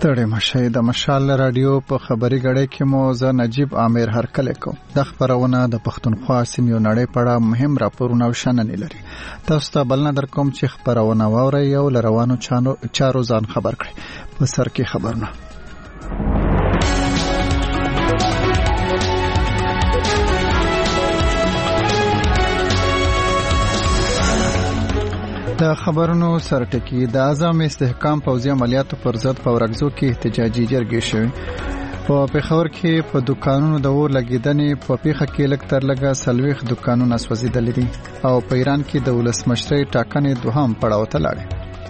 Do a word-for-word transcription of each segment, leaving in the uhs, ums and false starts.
ستړي مشه د مشال رادیو په خبري غړې کې مو زه نجیب عامر هرکله کوم. د خبرونه د پښتونخوا سیمې نړۍ پړه مهم راپورونه او شننې لري. تاسو ته بلنه درکوم چې خبرونه واورئ او لروانو چارو ځان خبر کړئ. په سر کې خبرونه د خبرونو سرټکی د اعظم استحکام پوځي عملیاتو پر ضد په ورغزو کې احتجاجي جرګې شوې. په پېښور کې په دکانونو د اور لګیدنې په پیښه کې لږ تر لږه سلويخ دکانونه سوځېدلي دي او په ایران کې د ولسمشرۍ ټاکنې دوهم پړاو ته لاړې.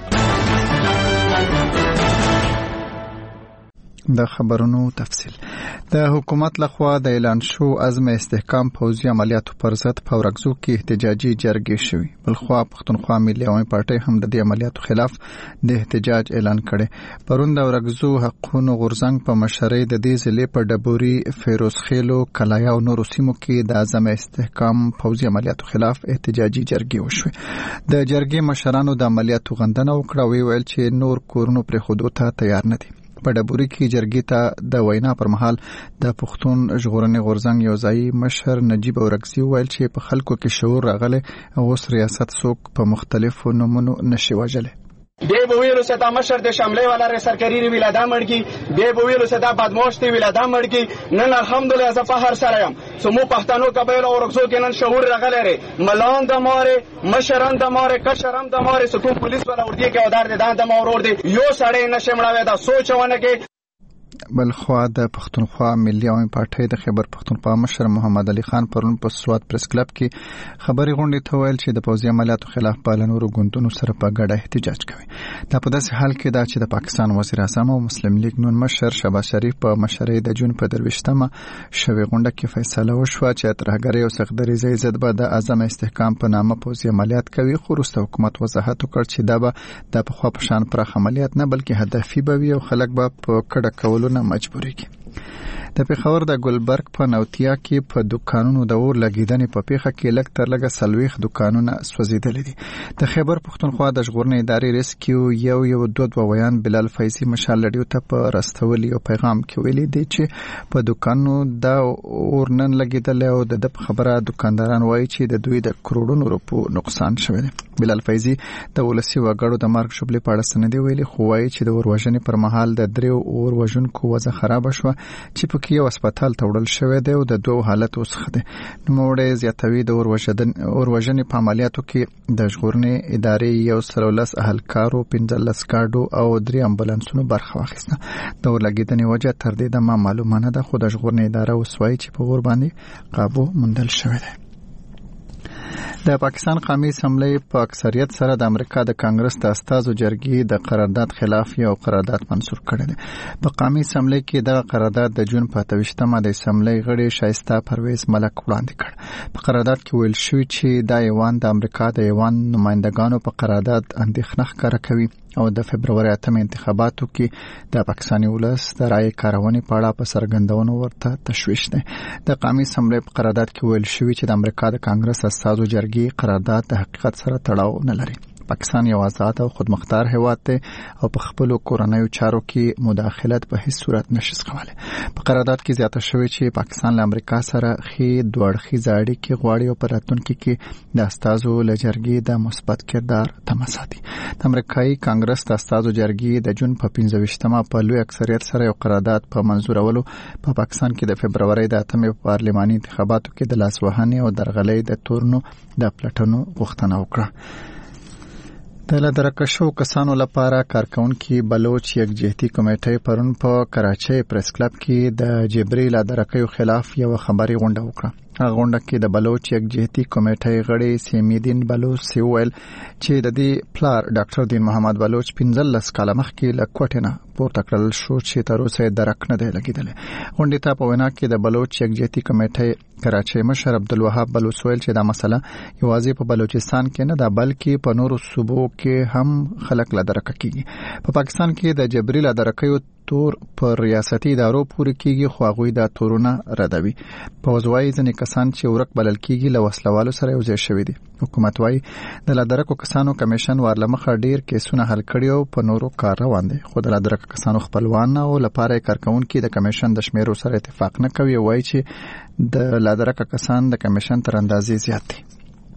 د خبرونو تفصیل د حکومت لخوا د اعلان شو عزم استحکام پوځي عملیاتو پر ضد په ورغزو کې احتجاجي جرګې شوې. بلخوا پښتونخوا ملي عوامي پارټي هم د دې عملیاتو خلاف د احتجاج اعلان کړي. پرون د ورغزو حقونو غورځنګ په مشرۍ د دې ضلع په ډبوري، فیروزخیلو، کلایا او نورو سیمو کې د عزم استحکام پوځي عملیاتو خلاف احتجاجي جرګې وشوې. د جرګې مشرانو د عملیاتو غندنه وکړه او ویل چې نور کورونو پر خودو ته تیار نه دي. په ډبوري کې جرګې ته د وینا پر مهال د پښتون ژغورنې غورځنګ یو ځای مشر نجیب اورکزي ویل چې په خلکو کې شعور راغلی او اوس ریاست څوک په مختلفو نومونو نشي وژلی. دی به ویلو چې دا مشر د شملې والا سرکاري ویلاده مړکی، دی به ویلو چې دا بدمعاش دی ویلاده مړکی. نن الحمدلله زه فخر سره یم چې مو پښتنو قبایل او ورغزو کې نن شعور راغلی دی. ملان د ماره، مشران د ماره، کشران د ماره، سکون پولیس والا ورته کې اودار دي د مورور دی. یو سړی نشه مړاوي دا سوچونه کې. بلخوا د پښتونخوا ملي عوامي پارټي د خیبر پښتونخوا مشر محمد علي خان پرون په سواد پریس کلب کې خبري غونډې ته ویل چې د پوځي عملیاتو خلاف پالنورو ګوندونو سره په ګډه احتجاج کوي. دا په داسې حال کې دا چې د پاکستان وزیر اعظم او مسلم لیگ نون مشر شهباز شریف په مشرۍ د جون په درويشتمه شوې غونډه کې فیصله وشوه چې ترهګري او سختدریزي ضد به د اعظم استحکام په نامه پوځي عملیات کوي. خو وروسته حکومت وضاحت وکړ چې دا به د پخوا په شان پراخ عملیات نه بلکې هدفي به وي او خلک به په کډه کولو نه مجبوري کی. د پېښور د ګلبرګ په نوتیا کې په دکانونو د اور لګیدنې په پیښه کې لږ تر لږه سلويخ دکانونه سوځېدلي دي. د خیبر پښتونخوا د ژغورنې ادارې ریسکیو یو یو دوه دوه ویان بلال فیضي مشال لډیو ته په راستولي او پیغام کې ویلي دی چې په دکانونو د اور نن لګیدل او د خبره دکانداران وایي چې د دوی د کروڑونو روپو نقصان شوی دی. بلال فیضي د ولسی وګړو د مارګ شوبلې په اړه سندې ویلي خو وایي چې د اور وژنې پر مهال د دریو اور وژونکو وضع خراب شوه چې په کې یو هسپتال ته وړل شوی دی او د دوه حالت اوس ښه دی. نوموړی زیاتوي د اور وژنې په عملیاتو کې د ژغورنې ادارې یو سل ولس اهلکارو، پنځلس ګاډو او درې امبولانسونو برخه واخیسته. د اور لګیدنې وجه تر دې دمه معلومه نه ده خو د ژغورنې اداره اوس وایي چې په اور باندې قابو موندل شوی دی. د پاکستان قومي اسمبلی په اکثریت سره د امریکا د کانګرس د استازو جرګې د قرارداد خلاف یو قرارداد منسوخ کړی دی. په قومي اسمبلی کې د قرارداد د جون په اتویشتمه د اسمبلی غړي شایسته پرویز ملک وړاندې کړ. په قرارداد کې ویل شوی چې د ایوان د امریکا د ایوان نمائندګانو په قرارداد اندېښنه ښکاره کوي او د فبرवरी اتم انتخاباتو کې د پاکستاني ولس د رائے کارونې په اړه په سرګندونو ورته تشویش ده. د قومي اسمبلی په قرارداد کې ویل شوی چې د امریکا د کانګرس استازو جرګې قرارداد د حقیقت سره تړاو نه لري. پاکستان یو آزاد او خودمختار هیواد دی او په خپل کورنیو چارو کې مداخلت په هیڅ صورت نشي څکولی. په قرارداد کې زیاته شوی چې پاکستان له امریکا سره خې دوړخیزه اړیکې غواړي او په راتلونکي کې د استازو لجرګې د مثبت کردار تمه ساتي. د امریکایي کانګرس د استازو جرګې د جون په پنځه ویشتمه په لوی اکثریت سره یو قرارداد په منزورولو په پا پاکستان کې د فبرवरी د اتمې پارلماني انتخاباتو کې د لاسوهنې او درغلۍ د تورنو د پلټنو غوښتنه وکړه. د لدرکشو کسانو لپاره کارکونکي بلوچ یکجهتي کمیټې پرون په کراچۍ پریس کلب کې د جبري لدرکیو خلاف یو خبري غونډه وکړه. هغه غونډه کې د بلوچ یکجهتي کمیټې غړي سیمیدین بلوچ سیویل چې د دې پلار ډاکټر دین محمد بلوچ پنځلس کاله مخکې له کوټنه پورته کړل شو چې تر اوسه درک نه دی لګیدل. غونډې ته په وینا کې د بلوچ یکجهتي کمیټې کراچۍ مشر عبدالوهاب بلوچ ویل چې دا مسله یوازې په بلوچستان کې نه ده بلکې په نورو صوبو کې هم خلک لا درک کیږي. په پاکستان کې د جبري لا درکیو تور پر ریاستي ادارو پورې کیږي خو هغوی دا تورونه ردوي. پوځ وايي ځینې کسان چې ورک بلل کیږي له وسلوالو سره یوځای شوي دي. حکومت وايي د لادرکو کسانو کمیشن ورلمخه ډیر کیسونه حل کړي او په نورو کار روان دي، خو د لادرکو کسانو خپلوان او لپاره کارکونکو د کمیشن د شمیرو سره اتفاق نه کوي. وايي چې د لادرکو کسان د کمیشن تر اندازې زیات دي.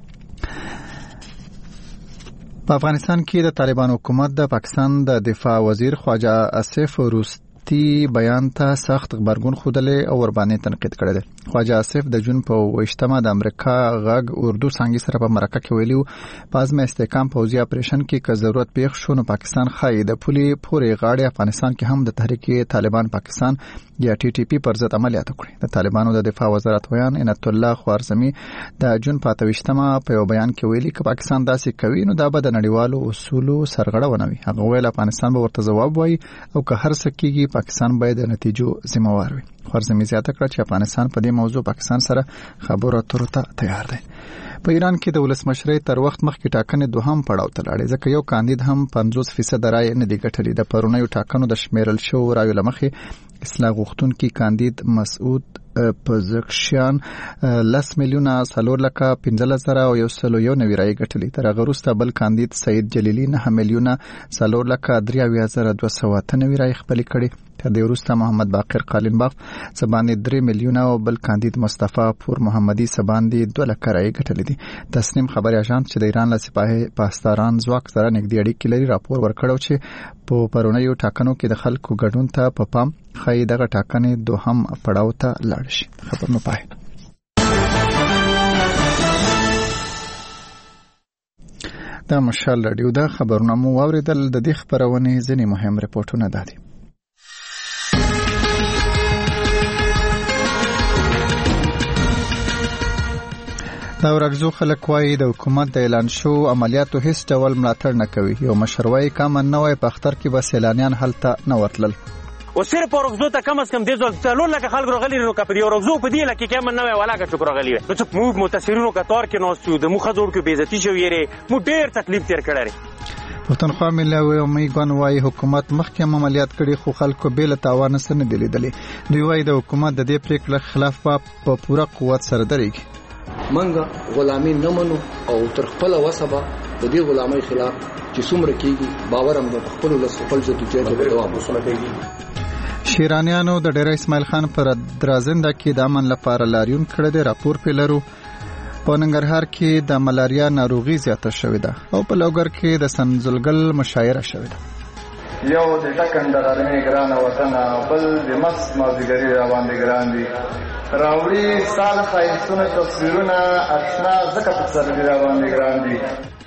په افغانستان کې د طالبان حکومت د پاکستان د دفاع وزیر خواجه آصف روستي بیان ته سخت غبرګون خوده او ور باندې تنقید کړی دی. خواجه آصف د جون په وشتمه د امریکا غږ اردو څنګه سره په مرکه کې ویلو په ازمه استحکام پوځي اپریشن کې که ضرورت پیښ شو نو پاکستان خای د پولي پورې غاړې افغانستان کې هم د تحریک طالبان پاکستان یا ټي ټي پی پر ضد عملیات وکړي. د طالبانو د دفاع وزارت ویان عنایت الله خوارزمي د جون په اتوشتمه په یو بیان کې ویلي چې پاکستان داسې کوي نو دا به د نړیوالو اصولو سرغړونه وي. هغه ویل افغانستان به ورته ځواب وایي او که هر څه کیږي پاکستان باید د نتیجو ذمہ وار وي. خوارزمي زیاته کړه چې افغانستان په دې موضوع پاکستان سره خبرو اترو ته تیار دی. په ایران کې د ولسمشرۍ تر وخت مخکې ټاکنې دوهم پړاو ته لاړې ځکه یو کاندید هم پنځوس فیصد رای نه دی ګټلې. د پرونیو ټاکنو د شمیرل شو رایو لمخې اصلاح غوښتونکي کاندید مسعود پزکشیان لس میلیونه څلور لکه پنځلس زره او یو سل یو نوي رای ګټلې. تر هغه وروسته بل کاندید سید جلیلی نه میلیونه څلور لکه درې اویا زره دوه سوه اته نوي رای خپلې کړې. تر دې وروسته محمد باقر قالینباف سباندې درې میلیونه او بل کاندید مصطفی پور محمدي سباندې دوه لکه رای ګټلې دي. تسنیم خبري اژانس چې د ایران له سپاهي پاسداران ځواک سره نږدې اړیکې لري راپور ورکړو چې په پرونیو ټاکنو کې د خلکو ګډون ته په پام خای دغه ټاکنې دوهم پړاو ته لاړ شي. خبر نو پای دا مشال رادیو دا خبرونه مو واوریدل. د دې خبرونه ځینې مهم رپورټونه دادي. دا ورغزو خلک وایي د حکومت د اعلان شو عملیاتو هیڅ ډول ملاتړ نه کوي. یو مشروعي کامن نه وای په اختر کې بس اعلانیان هلته نه ورتلل او صرف ورغزو ته کم از کم د ځل څلور لکه خلک راغلي نو کپری ورغزو په دې لکه کامن نه وای ولاګه چوک راغلي نو چې موږ متاثرینو کتار کې نو ستو د مخه جوړ کې بیزتی شو یې مو ډیر تکلیف تیر کړی. پښتونخوا ملي او میګون وای حکومت مخکې عملیات کړي خو خلکو به له تاوان سره نه دلیدلې. دوی وای د حکومت د دې پریکړې خلاف په پوره قوت سره درېږي. منګه غلامی نه منو او تر خپل وسبه د دې غلامۍ خلاف چې څومره کیږي باور هم د خپل ولس خپل جدوجہد په دوام وساتي. شیرانیانو د ډیر اسماعیل خان پر درازنده کې د امن لپاره لاریون کړی دی. راپور پیلرو په ننګرهار کې د ملاریا ناروغي زیاته شوې ده او په لوګر کې د سنځلګل مشاعره شوې ده. یو د ټکنده غرمې ګران وطن بل د مست مازیګری را باندې ګران دي راوړي سال خایستونه تصویرونه اشنا زکه په سر دی را باندې ګران دي.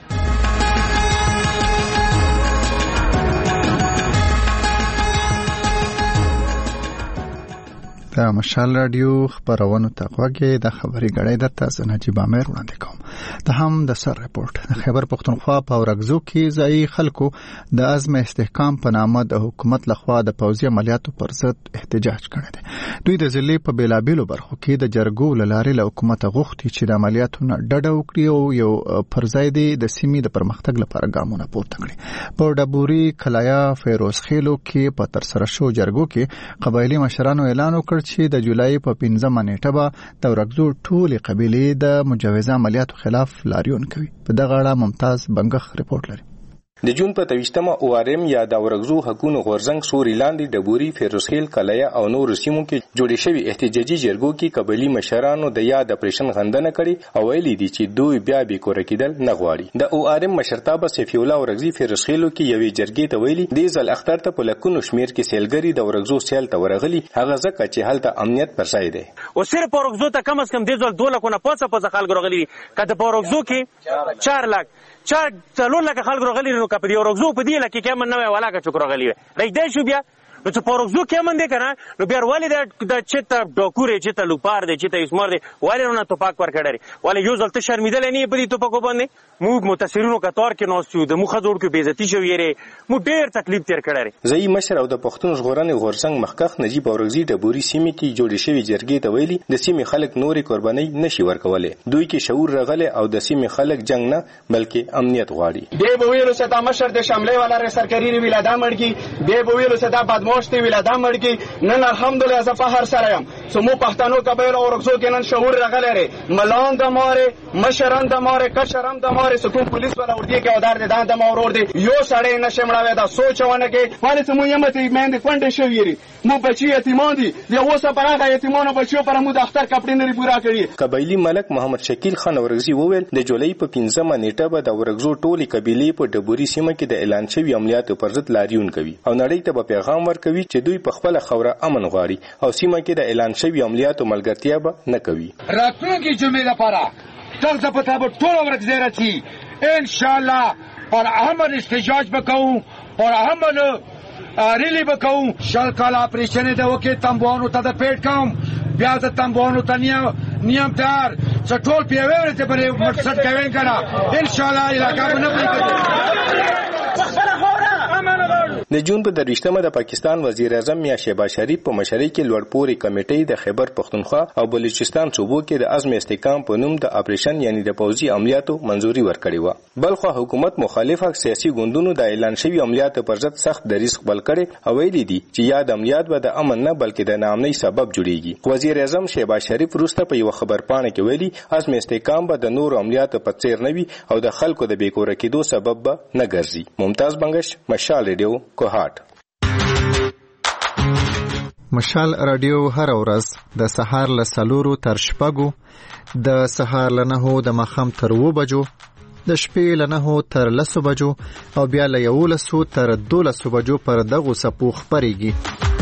دا مشال رادیو خبرونه ته غوږی د خبري غړې د تاسو نجيب امیر وړاندې کوم. ته هم د سر رپورت د خبر پښتونخوا په ورغزو کې ځای خلکو د عزم استحکام په نامه د حکومت لخوا د پوځي عملیاتو پر ضد احتجاج کړی دی. دوی د ضلع په بیلابیلو برخو کې د جرګو لارې له حکومت غوښتي چې د عملیاتو نه ډډه وکړي او یو پرځای دی د سیمې د پرمختګ لپاره ګامونه پورته کړي. په ډبوري کلایا فیروز خیلو کې په تر سره شو جرګو کې قبایلی مشرانو اعلان وکړ چې د جولای په پنځمه نیټه به د ورغزو ټولې قبیلې د مجوزه عملیاتو خلاف لاریون کوي. په دغه اړه ممتاز بنګخ رپورت لري. د جون په تویشتمه اوارم یا د ورغزو حقونو غورزنګ سوري لاندې د بوري فیروزخیل کلایا او نور سیمو کې جوړې شوی احتجاجي جرګو کې قبایلی مشرانو د یاد اپریشن غندنه کړي او ویلي دي چې دوی بیا به کور کېدل نه غواړي. د اوارم مشرتابه سیفی الله ورغزي فیروزخیلو کې یوې جرګې ته ویلي د ځل اختر ته په لکونو شمیر کې سیلګری د ورغزو سیل ته ورغلي هغه ځکه چې هلته امنیت پر ځای دی. او صرف ورغزو ته کم از کم د ځل دوه لکونه پاتې پاتې خلک راغلي کله په ورغزو کې چار لک چار څلور لکه خلک راغلي نو کپری ورغزو په دې لکه کمن نه وای ولاګه چوک راغلی راځي دې شو بیا نو چې پورغزو کې من دې کنه نو بیا ولې د چته ډوکورې چته لوپار دې چته اسمر دې ولې نه توپاک ور کړی ولې یو ځل ته شرمیدل نه په دې توپاکو باندې موږ متاثرینو کتار کې نو سو د مخه جوړ کې بیزتی شو یې مو ډیر تکلیف تیر کړی. زئی مشر او د پښتون ژغورنې غورڅنګ مخکخ نجیب اورغزي د بوري سیمې کې جوړې شوی جرګې ته ویلي د سیمې خلک نوري قرباني نشي ورکولې. دوی کې شعور رغله او د سیمې خلک جنگ نه بلکې امنیت غواړي. دې بویلو ستا مشر د شاملې والا سرکاري ویلادا مړ کی دې بویلو ستا بدمو بدموش دی ویلا دا مړ کی نن الحمدلله ز فخر سره یم سمو پښتنو قبایل او رغزو کې نن شعور راغلی ری ملان د ماره مشران د ماره کشران د ماره سکون پولیس ولا ورته کې اودار دي دا د مورور دي یو سړی نشه مړاوي دا سوچونه کې باندې سمو یمته مند فند شویری مو بچی یتیمان دي دی اوسه پرغه یتیمانو بچو پر مو د اختر کپړې نری پورا کړی. قبایلی ملک محمد شکیل خان ورغزي وویل د جولای په پنځمه نیټه به د ورغزو ټولي قبیلې په ډبوري سیمه کې د اعلان شوی عملیاتو پر ضد لاریون کوي او نړۍ ته به پیغام ورکوي چې دوی په خپل خوره امن غواړي او سیمه کې د اعلان شوی عملیاتو ملګرتیا به نه کوي. راتلونکي جمعې لپاره تاسو په تابو ټول ورغزي راځي ان شاء الله پر امن احتجاج وکاو پر امن ریلی وکاو شل کال اپریشن د وکي تنبوانو ته د پیټ کوم بیا د تنبوانو ته نیم تیار څټول پیوي ته پرې مقصد کوي کنه ان شاء الله علاقه نه پریږدي. د جون په درویشتمه د پاکستان وزیر اعظم میاں شهباز شریف په مشرۍ کې لوړپوړي کمیټې د خیبر پختونخوا او بلوچستان صوبو کې د عزم استحکام په نوم د اپریشن یعنی د پوځي عملیاتو منځوري ورکړې و. بلخو حکومت مخالفه سیاسي ګوندونو د اعلان شوی عملیاتو پر ضد سخت دریځ خپل کړي او ویلي دي چې یاد عملیات به د امن نه بلکې د ناامنۍ سبب جوړیږي. وزیر اعظم شهباز شریف وروسته په یو خبرپاڼه کې ویلي عزم استحکام به د نور عملیاتو په څیر نه وي او د خلکو د بیکوره کېدو سبب به نه ګرځي. ممتاز بنگش، مشال ریډیو، کوهاټ. مشال رادیو هر ورځ د سهار له څلورو تر شپږو، د سهار له نهو د ماښام تر اووه بجو، د شپې له نهو تر لسو بجو او بیا له یولسو تر دولسو بجو پر دغو څپو خپرېږي.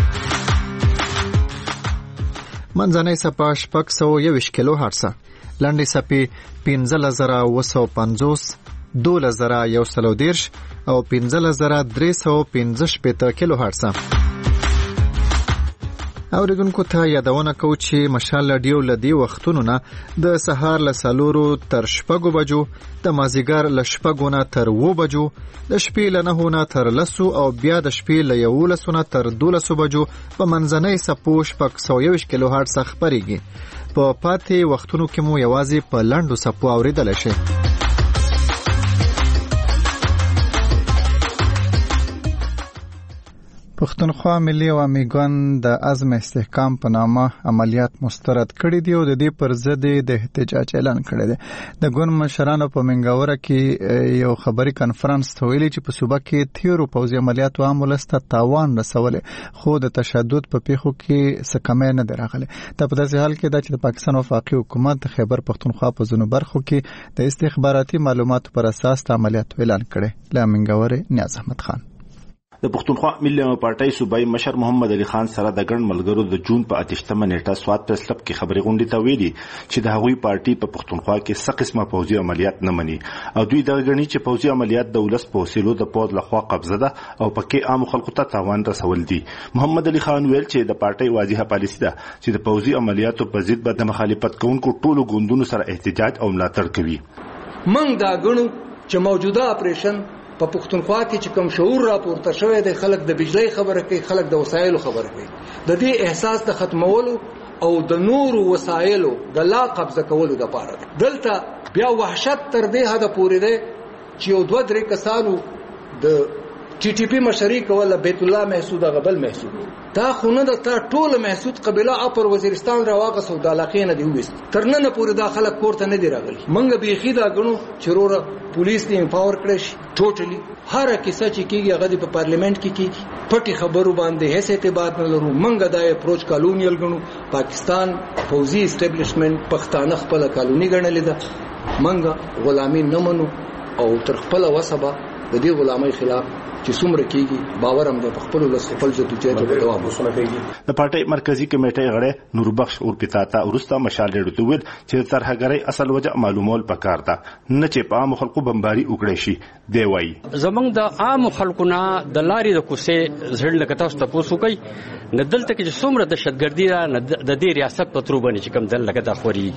منځنۍ څپه شپږ سوه یوویشت کیلو هرټزه، لنډې څپې پنځلس زره اووه سوه پنځوس، دولس زره یو سل او دېرش او پنځلس زره درې سوه پنځه شپېته کیلو هرټزه. اوریدونکو ته یادونه کوو چې مشال رادیو له دې وختونو نه د سهار له څلورو تر شپږو بجو، د مازدیګر له شپږو نه تر اووه بجو، د شپې له نهو نه تر لسو او بیا د شپې له یولسو نه تر دولسو بجو په منځنۍ څپو شپږ سوه یوویشت کیلو هرټز خپرېږي. په پاتې وختونو کې مو یوازې په لنډو څپو اورېدلی شئ. پښتونخوا ملي عوامي ګوند د عزم استحکام په نامه عملیات مسترد کړي دي او د دې پر ضد د احتجاج اعلان کړی دی. د ګوند مشرانو په منګاوره کې یو خبري کانفرنس ته ویلي چې په صوبه کې تیرو پوځي عملیاتو عام ولس ته تاوان رسولې خو د تشدد په پیښو کې څه کمی نه دی راغلی. دا په داسې حال کې ده چې د پاکستان وفاقي حکومت د خیبر پښتونخوا په ځینو برخو کې د استخباراتي معلوماتو پر اساس د عملیاتو اعلان کړی. له منګاورې نیاز احمد خان. د پښتونخوا ملي پارټۍ صوبایي مشر محمد علي خان سره د ګڼ ملګرو د جون په اتشتمه نیټه سوات پریس کلب کې خبري غونډې ته ویلي چې د هغوی پارټي په پښتونخوا کې څه قسمه پوځي عملیات نه مني او دوی دغه ګڼي چې پوځي عملیات د ولس په وسیلو د پوځ لخوا قبضه ده او پکې عام خلکو ته تاوان رسول دي. محمد علي خان ویل چې د پارټۍ واضحه پالیسي ده چې د پوځي عملیاتو په ضد به د مخالفت کوونکو ټولو ګوندونو سره احتجاج او ملاتړ کوي. موږ دا ګڼو چې موجوده اپریشن په پښتونخوا کې چې کوم شعور راپورته شوی دی، خلک د بجلی خبره کوي، خلک د وسایلو خبره کوي، د دې احساس د ختمولو او د نورو وسایلو د لا قبضه کولو لپاره دلته بیا وحشت تر دې حد پورې دی چې یو دوه درې کسانو د ټي ټي پی مشري کوله بیت الله محسود غبل محسود دا خونه د تا ټول محسود قبيله اپر وزیرستان راواغه سو د علاقې نه دی وست ترنه پورې دا خلک کوړه نه دی راغلي. منګه بيخي دا غنو چروره پولیس دی امپاور کړی ټوټلی هر کیسه چې کیږي هغه په پارلیمنت کې کیږي پټي خبرو باندې هیڅ اعتبار نه لرو. منګه دا اپروچ کالونیل غنو پاکستان فوزي اسټابلیشمنت پښتانه خپل کالونی ګڼل ده. منګه غلامي نه منو او تر خپل وسبه د دې غلامۍ خلاف چې څومره کیږي باور هم د خپل ولس خپل جدوجہد په دوام وسونه کوي. د پارټۍ مرکزی کمیټې غړی نور بخش اور پتاتا ورستا مشال ډېر ویل چې ترهګرۍ اصل وجه معلومول پکار ده نه چې په عام خلکو بمباري وکړي شي. دی وایي زمونږ د عام خلکو نه د لارې د کوڅې زړه لکه تاسو ته پوسو کوي نه دلته کې چې څومره دهشتګردي ده د دې ریاست په ترو باندې چې کوم دل لکه دا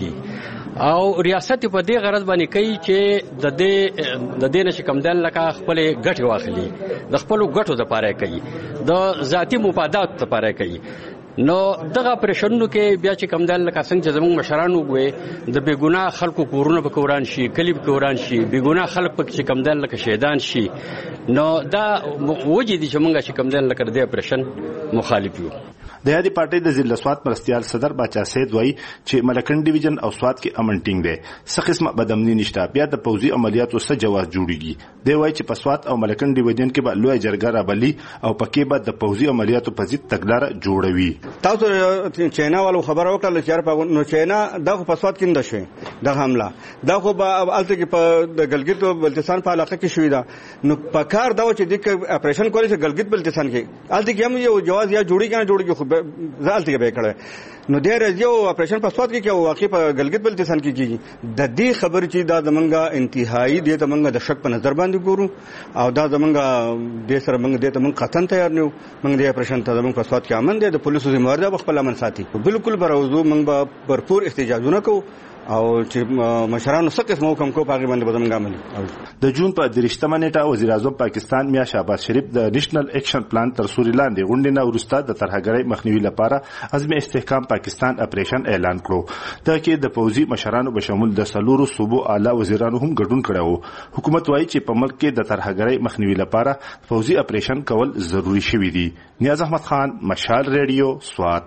خوريږي او ریاست په دې غرض باندې کوي چې د دې د دې نش کوم دل لکه خپل ګټ واخلي، د خپل ګټو لپاره کوي، د ذاتی مفادات لپاره کوي. نو دغه پرېشنونو کې بیا چې کم دل لکه څنګه چې زموږ مشران وګوي د بې ګناه خلکو کورونه به کوران شي، کلی به کوران شي، بې ګناه خلک په چې کم دل لکه شهیدان شي. نو دا وجه دي چې موږ چې کم دل لکه د پرېشن مخالف یو. د یادې پارټۍ د ضلع سوات مرستیال صدر باچا سید وایي چې ملکن ډیویژن او سوات کې امن ټینګ دی، څه قسمه بدامني نشته، بیا د پوځي عملیاتو څه جواز جوړیږي. دی وایي چې په سوات او ملکن ډیویژن کې به لوی جرګه رابلي او پکې به د پوځي عملیاتو په ضد تګلاره جوړوي. تاسو چاینا والو خبره وکړه چې په نو چاینا دغه په سوات کې نه شوی د حمله دغه به الته کې په د ګلګت او بلتستان په علاقه کې شوی دا، نو په کار دا چې د اپریشن کولی چې ګلګت بلتستان کې الته کې هم یو جواز یا جوړی کنه جوړیږي خو ځالته کې به کړه. نو د رضیو اپریشن په سوات کې کې واقع په ګلګت بلتستان کې کیږي. د دې خبر چې دا زمونږه انتهایی دې ته مونږ د شک په نظر باندې ګورو او دا زمونږه د سره مونږ دې ته مونږ قطن تیار نه یو. مونږ دې اپریشن ته زمونږ په سوات کې امن دی، د پولیسو ذمہ وار ده خپل امن ساتي. بالکل بروزو مونږ به भरपूर احتجاجونه کوو او چې مشرانو څه قسم حکم کو پاګې باندې بدمنګ عملي. د جون په درشتمه نیټه وزیر اعظم پاکستان میا شهباز شریف د نېشنل اکشن پلان تر سوري لاندې غونډې نه وروسته د ترهګرۍ مخنیوي لپاره عزم استحکام پاکستان اپریشن اعلان کړو. دا کې د پوځي مشرانو به شامل د سلورو صوبو اعلی وزیرانو هم ګډون کړی وو. حکومت وایي چې په ملک کې د ترهګرۍ مخنیوي لپاره پوځي اپریشن کول ضروری شوی دی. نیاز احمد خان، مشال ریډیو، سوات.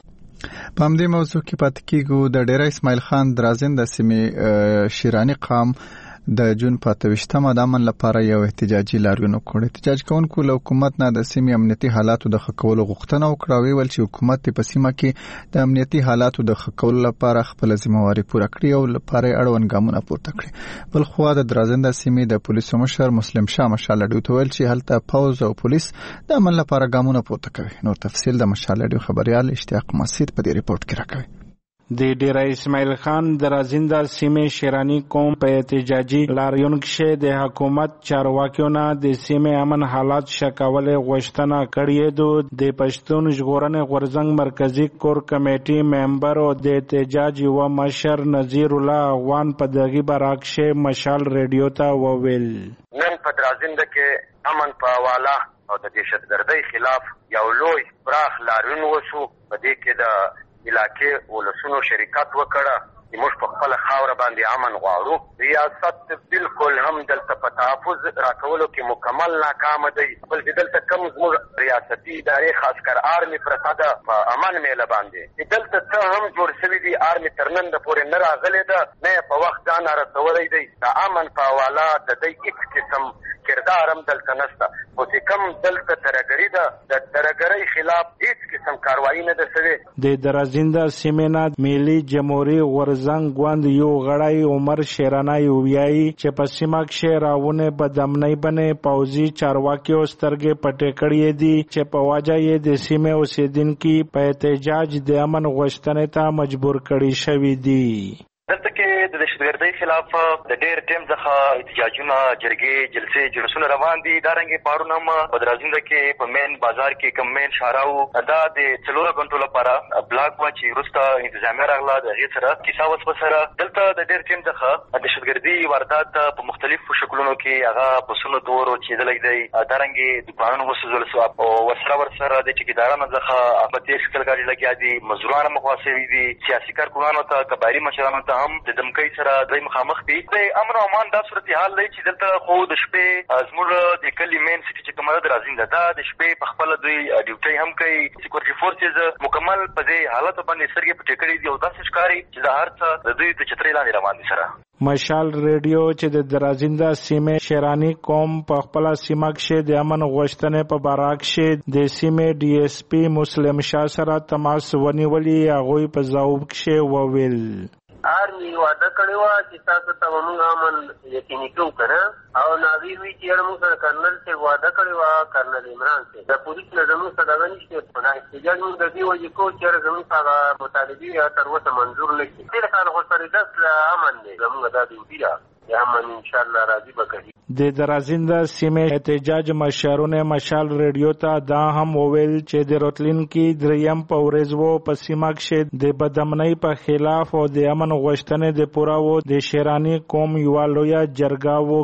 په همدې موضوع کې پاتې کېږو. د ډیره اسماعیل خان درازن د سیمې شیرانی قام د جون په اتویشتمه د امن لپاره یو احتجاجي لاریون وکړ. احتجاج کوونکو له حکومت نه د سیمې امنیتي حالاتو د ښه کولو غوښتنه وکړه. ویل چې حکومت په سیمه کې د امنیتي حالاتو د ښه کولو لپاره خپل ذمہواري پوره کړې او لپاره اړوند ګامونه پورته کړي. بل خو د درازن د سیمې د پولیسو مشر مسلم شاه مشال ډیو ویل چې هلته پوز او پولیس د امن لپاره ګامونه پورته کوي. نور تفصیل د مشال ډیو خبريال اشتیاق مسعود په دې ریپورت کې راکوي. د ډیره اسماعیل خان درازنده سیمې شیرانی قوم په احتجاجي لاریون کې د حکومت چارواکیو نه د سیمې امن حالات شکاول غوښتنه کړې ده. د پښتون ژغورنې غورځنګ مرکزی کور کمیټې ممبر او د احتجاج یو مشر نذیر الله افغان په دغه برعکس مشال ریډیو ته وویل نن په درازنده کې امن په حواله او د دهشتګردۍ خلاف یو لوی پراخ لاریون وشو. په دې کې د علاقې ولسونو شرکت وکړه. موږ په خپل خاور باندې امن غواړو. ریاست بالکل هم دلته په تحفظ راکولو کې مکمل ناکام دی. بلکې دلته کم زموږ ریاستي ادارې خاص کر آرمي پرته ده په امن میله باندې. دلته څه هم جوړ شوي دي آرمي تر نن د پورې نه راغلی ده، نه په وخت ځان رسولی دی. د امن په حواله د دی هیڅ قسم کردار هم دلته نشته. خو چې کوم دلته ترهګري ده، د ترهګرۍ خلاف هیڅ قسم کاروایي نه ده شوې. د درازنده سیمې نه ملي جمهوریت غورځنګ ګوند یو غړی عمر شیرانی ویایي چې په سیمه کې راونه بدامنۍ باندې پوځي چارواکیو سترګې پټې کړې دي چې په واجه یې د سیمې اوسیدونکو په احتجاج د امن غوښتنې ته مجبور کړي شوي دي. دلته کې د دهشتګردۍ خلاف د ډېر ټیم څخه احتجاجونه، جرګې، جلسې، جلوسونه روان دي. دارنګې پارون هم په درازنده کې په مین بازار کې کوم مین شاراو دا د څلورو غنټو لپاره بلاک و چې وروسته انتظامیه راغله د هغې سره کیسه وسوه سره. دلته د ډېر ټیم څخه دهشتګردي واردات په مختلفو شکلونو کې هغه بسونو دور چېدلی دی. دارنګې دوکانونه وسوځول سوه او ورسره ورسره د ټیکېدارانو څخه په تېز ښکل ګاډي لګیا دي. مزدوران هم خوا شوي دي. سیاسي کارکونانو ته کباري مشرانو ته هم د دمکۍ سره دوی مخامخ دي. د امن او امان دا صورتحال دی چې دلته خو د شپې زموږ د کلي مین سټي چې کومه ده درازنده ده، د شپې په خپله دوی ډیوټۍ هم کوي. سیکورټي فورسز مکمل په دې حالاتو باندې سترګې پټې کړي دي او داسې ښکاري چې د هر څه د دوی د چترۍ لاندې روان دي سره. مشال ریډیو چې د درازنده سیمې شیرانی قوم په خپل سیمه کې د امن غوښتنې په برعکس د سیمې ډي اس پی مسلم شاه سره تماس ونیولي. هغوی په ځواب کې وویل آرمي وعده کړې وه چې تاسو ته به موږ امن یقیني کوو که نه، او ناظر وي چې یاره موږ سره کرنل صاحب وعده کړې وه، کرنل عمران صاحب د پولیس نه زموږ سره دغه نشته. نه احتجاج موږ د دې وجې کوو چې یاره زموږ هغه مطالبې تر اوسه منظور نه شي. دې لپاره خو سره دست امن دی زموږ دا ډیوټي ده. امن انشاءالله راضي به کوي. د درازنده سیمې احتجاج مشرونه مشال ریډیو ته دا هم وویل چې د راتلونکي دریم په ورځ وو په سیمه کې د بدامنۍ په خلاف او د امن غوښتنې د پوره وو د شیرانی قوم یو لویه جرګه وو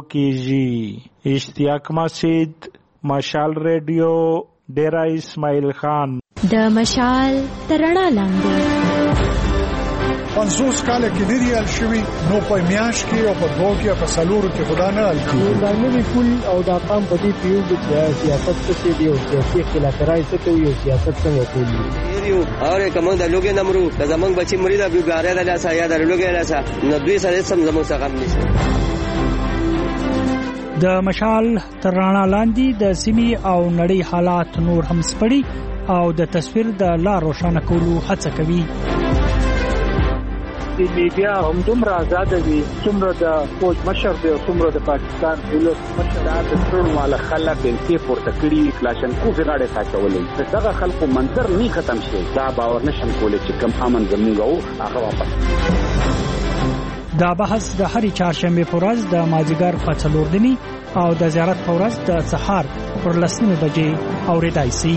کیږي. اشتیاق مسعود، مشال ریډیو، ډیره اسماعیل خان. د مشال ترڼا لاندې پنځوس کاله کې دی ریال شوی نو په میاش کې او په دوه کې په سالورو کې خدا نه حل کیږي دا نوی پول او دا قام په دې پیو د سیاست څخه دی او سیاسي خلافکارای څخه یو سیاست څنګه کوي یو اور کوم د لوګي نمرو د زمنګ بچي مری دا بیګاره د لاسه یا د لوګي لاسه نو دوی سره سم زموږ څخه هم نشي. د مشال ترڼا لاندې د سیمې او نړۍ حالات نور هم سپړي او د تصویر د لا روښانه کولو هڅه کوي. د میډیا هم دومره آزاد دي څومره د فوج مشر دی او څومره د پاکستان پولیس مشر د ټول مال خلک د سی پورته کړي کلاشن کو غاړه ساتولې دغه خلکو منظر نه ختم شي دا باور نشم کولای چې کم امن زموږ هغه واپس. دا بحث د هرې چهارشنبه په ورځ د مازیګر په څلور نیمې او د زیارت په ورځ د سهار پر لسمه بجې اورېدای شي.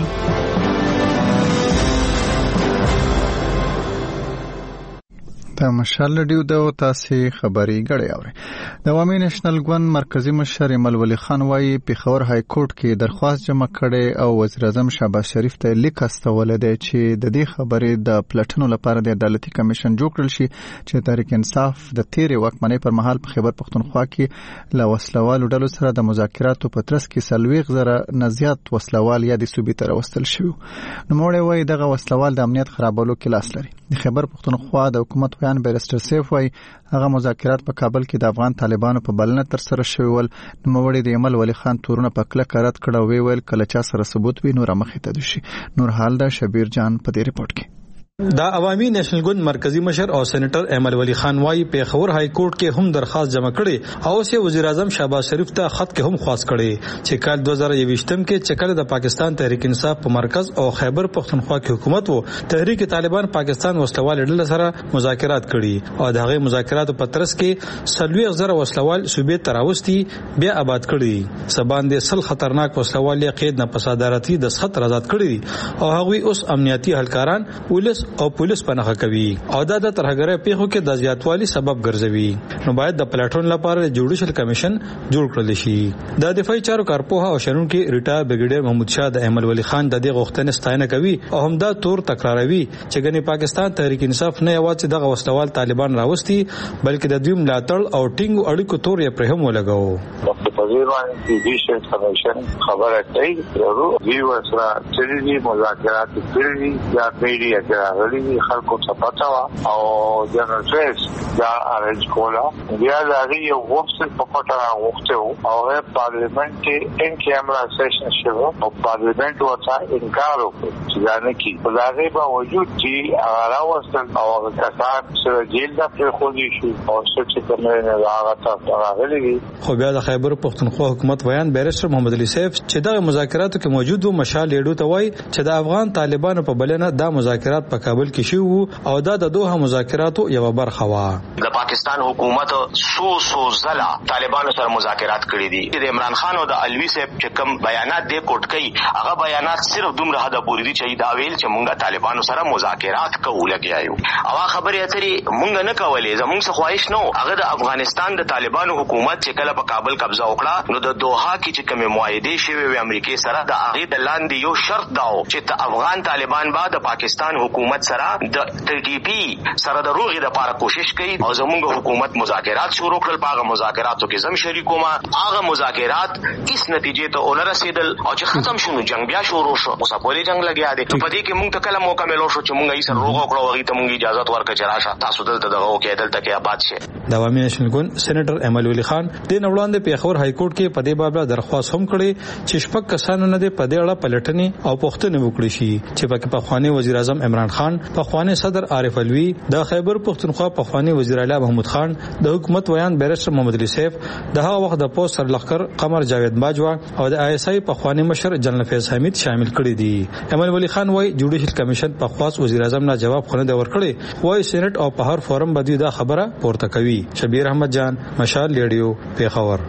د مشال لډیو د تاسې خبري غړې اوري. د عوامي نېشنل ګوند مرکزی مشر ایمل ولی خان وايي پیښور های کورټ کې درخواست جمع کړي او وزیر اعظم شهباز شریف ته لیک استول دي چې د دې خبرې د پلټنو لپاره د عدالتي کمیشن جوړ کړل شي چې تحریک انصاف د تیرې واکمنۍ پر مهال په خیبر پختونخوا کې له وسلوالو ډلو سره د مذاکراتو په ترڅ کې سلويغ زره نزيات وسلوال یا د صوبې تر وستل شو. نو موږ وايي دغه وسلوال د امنیت خرابولو کې لاس لري. د خیبر پختونخوا د حکومت بیان بیرسټر سیف وايي هغه مذاکرات په کابل کې د افغان طالبانو په بلنه تر سره شوی ول. نوموړي د ایمل ولی خان تورونه په کلک رد کړه وی ویل کله چا سره ثبوت وي نور مخې ته دشي. نور حال دا شبیر جان په دې ریپورت کې. دا عوامي نېشنل ګوند مرکزی مشر او سېنیټر ایمل ولی خان وايي پیښور های کورټ کې هم درخواست جمع کړي او سه وزیر اعظم شهباز شریف ته خط کې هم خواست کړي چې کال دو هزار یوویشتم کې چکل د پاکستان تحریک انصاف په مرکز او خیبر پختونخوا کې حکومت وو تحریک طالبان پاکستان وسلوال ډله سره مذاکرات کړي او دغه مذاکراتو په ترڅ کې سلويغ زره وسلوال صوبې تراوستي بیا آباد کړي سبان د سل خطرناک وسلوال قید نه پسادارتي د سخت آزاد کړي او هغوی اوس امنیتي اهلکاران ولس او پولیس پناه کوي او دا د ترهګرۍ پیښو کې د زیاتوالي سبب ګرځوي. نو باید د پلاتون لپاره جوډیشل کمیشن جوړ کړل شي. د دفاعي چارو کارپوها او شنونکو ریټایر بریګیډیر محمود شاه د ایمل ولی خان د دې غوښتنې ستاینه کوي او هم دا تور تکراروي چې ګنې پاکستان تحریک انصاف نه یوازې دغه وسلوال طالبان راوستي بلکې د دوی ملاتړ او ټینګ اړیکو تور یې پر هم ولګاو. په دې باندې جوډیشل کمیشن خبره کوي ضرور دی ورسره چې دې مذاکرات کړي یا پیډي اګرالي خلکو ته پتا وا او جنرال فیس دا ارنج کولا بیا لري یو وفد په پټه غوښته او پارلیمنت کې ان کیمرا سیشن شوه او پارلیمنت ورته انکار وکړ چې دا نه کی په هغه باوجود چې هغه راوستل او کسان سره جیل ته پرېښودل شي او څه چې کومه نه هغه ته راغلي. خو بیا د خیبر پختونخوا حکومت بیان بیرسټر محمد علي سیف چې د مذاکراتو کې موجود و مشال لیډو ته وایي چې د افغان طالبانو په بلنه د مذاکرات په کابل کې شو او دا د دوه مذاکراتو یو برخه وا. د پاکستان حکومت سو سو زلا طالبانو سره مذاکرات کړي دي. د عمران خان او د الوی صاحب چې کوم بیانات دی کوټ کوي هغه بیانات صرف دومره حد پورې دي چې دا ویل چې مونږه طالبانو سره مذاکرات کوو لګیایو او خبرې اترې مونږ نه کولې زموږ څه خواهش نو هغه د افغانستان د طالبانو حکومت چې کله په کابل قبضه وکړه نو د دوحه کې چې کوم معاهده شوی و امریکای سره د هغه د لاندې یو شرط داو چې افغان طالبان بعد د پاکستان حکومت سره د ټي ټي پی سره د روغې د لپاره کوشش کوي او زموږ حکومت مذاکرات شروع کړل. په هغه مذاکراتو کې زم شریکو ما هغه مذاکرات هیڅ نتیجې ته ونه رسیدل او چې ختم شونه جنگ بیا شروع شو. اوس په دې جنگ لګیا دي په دې کې موږ ته کله موقع ملو شو چې موږ یې سره روغ کړو او ته موږ اجازه ورکړه چې راشه تاسو دلته دغه کې دلته کې آباد شي. د عوامي نېشنل ګوند سېنیټر ایمل ولی خان د نوړاندې پیښور های کورټ کې په دې باب درخواست هم کړی چې شپږ کسانو نه په دې اړه پلټنې او پوښتنې وکړي شي چې پکې په خواني وزیر اعظم عمران خان په خواني صدر عارف الوی د خیبر پختونخوا په خواني وزیر اعلی محمود خان د حکومت ویان بیرسټر محمد علي سیف د هغه وخت د پوسټ سرلخر قمر جاوید باجوا او د آی اس آی په خواني مشر جنرال فیض حمید شامل کړي دي. ایمل ولی خان وايي جوډیشل کمیشن په خاص وزیر اعظم نه جواب خونه د ورکړي وايي سېنات او په هر فورم باندې دا خبره پورته کوي. شبیر احمد جان مشال ریډیو پیښور.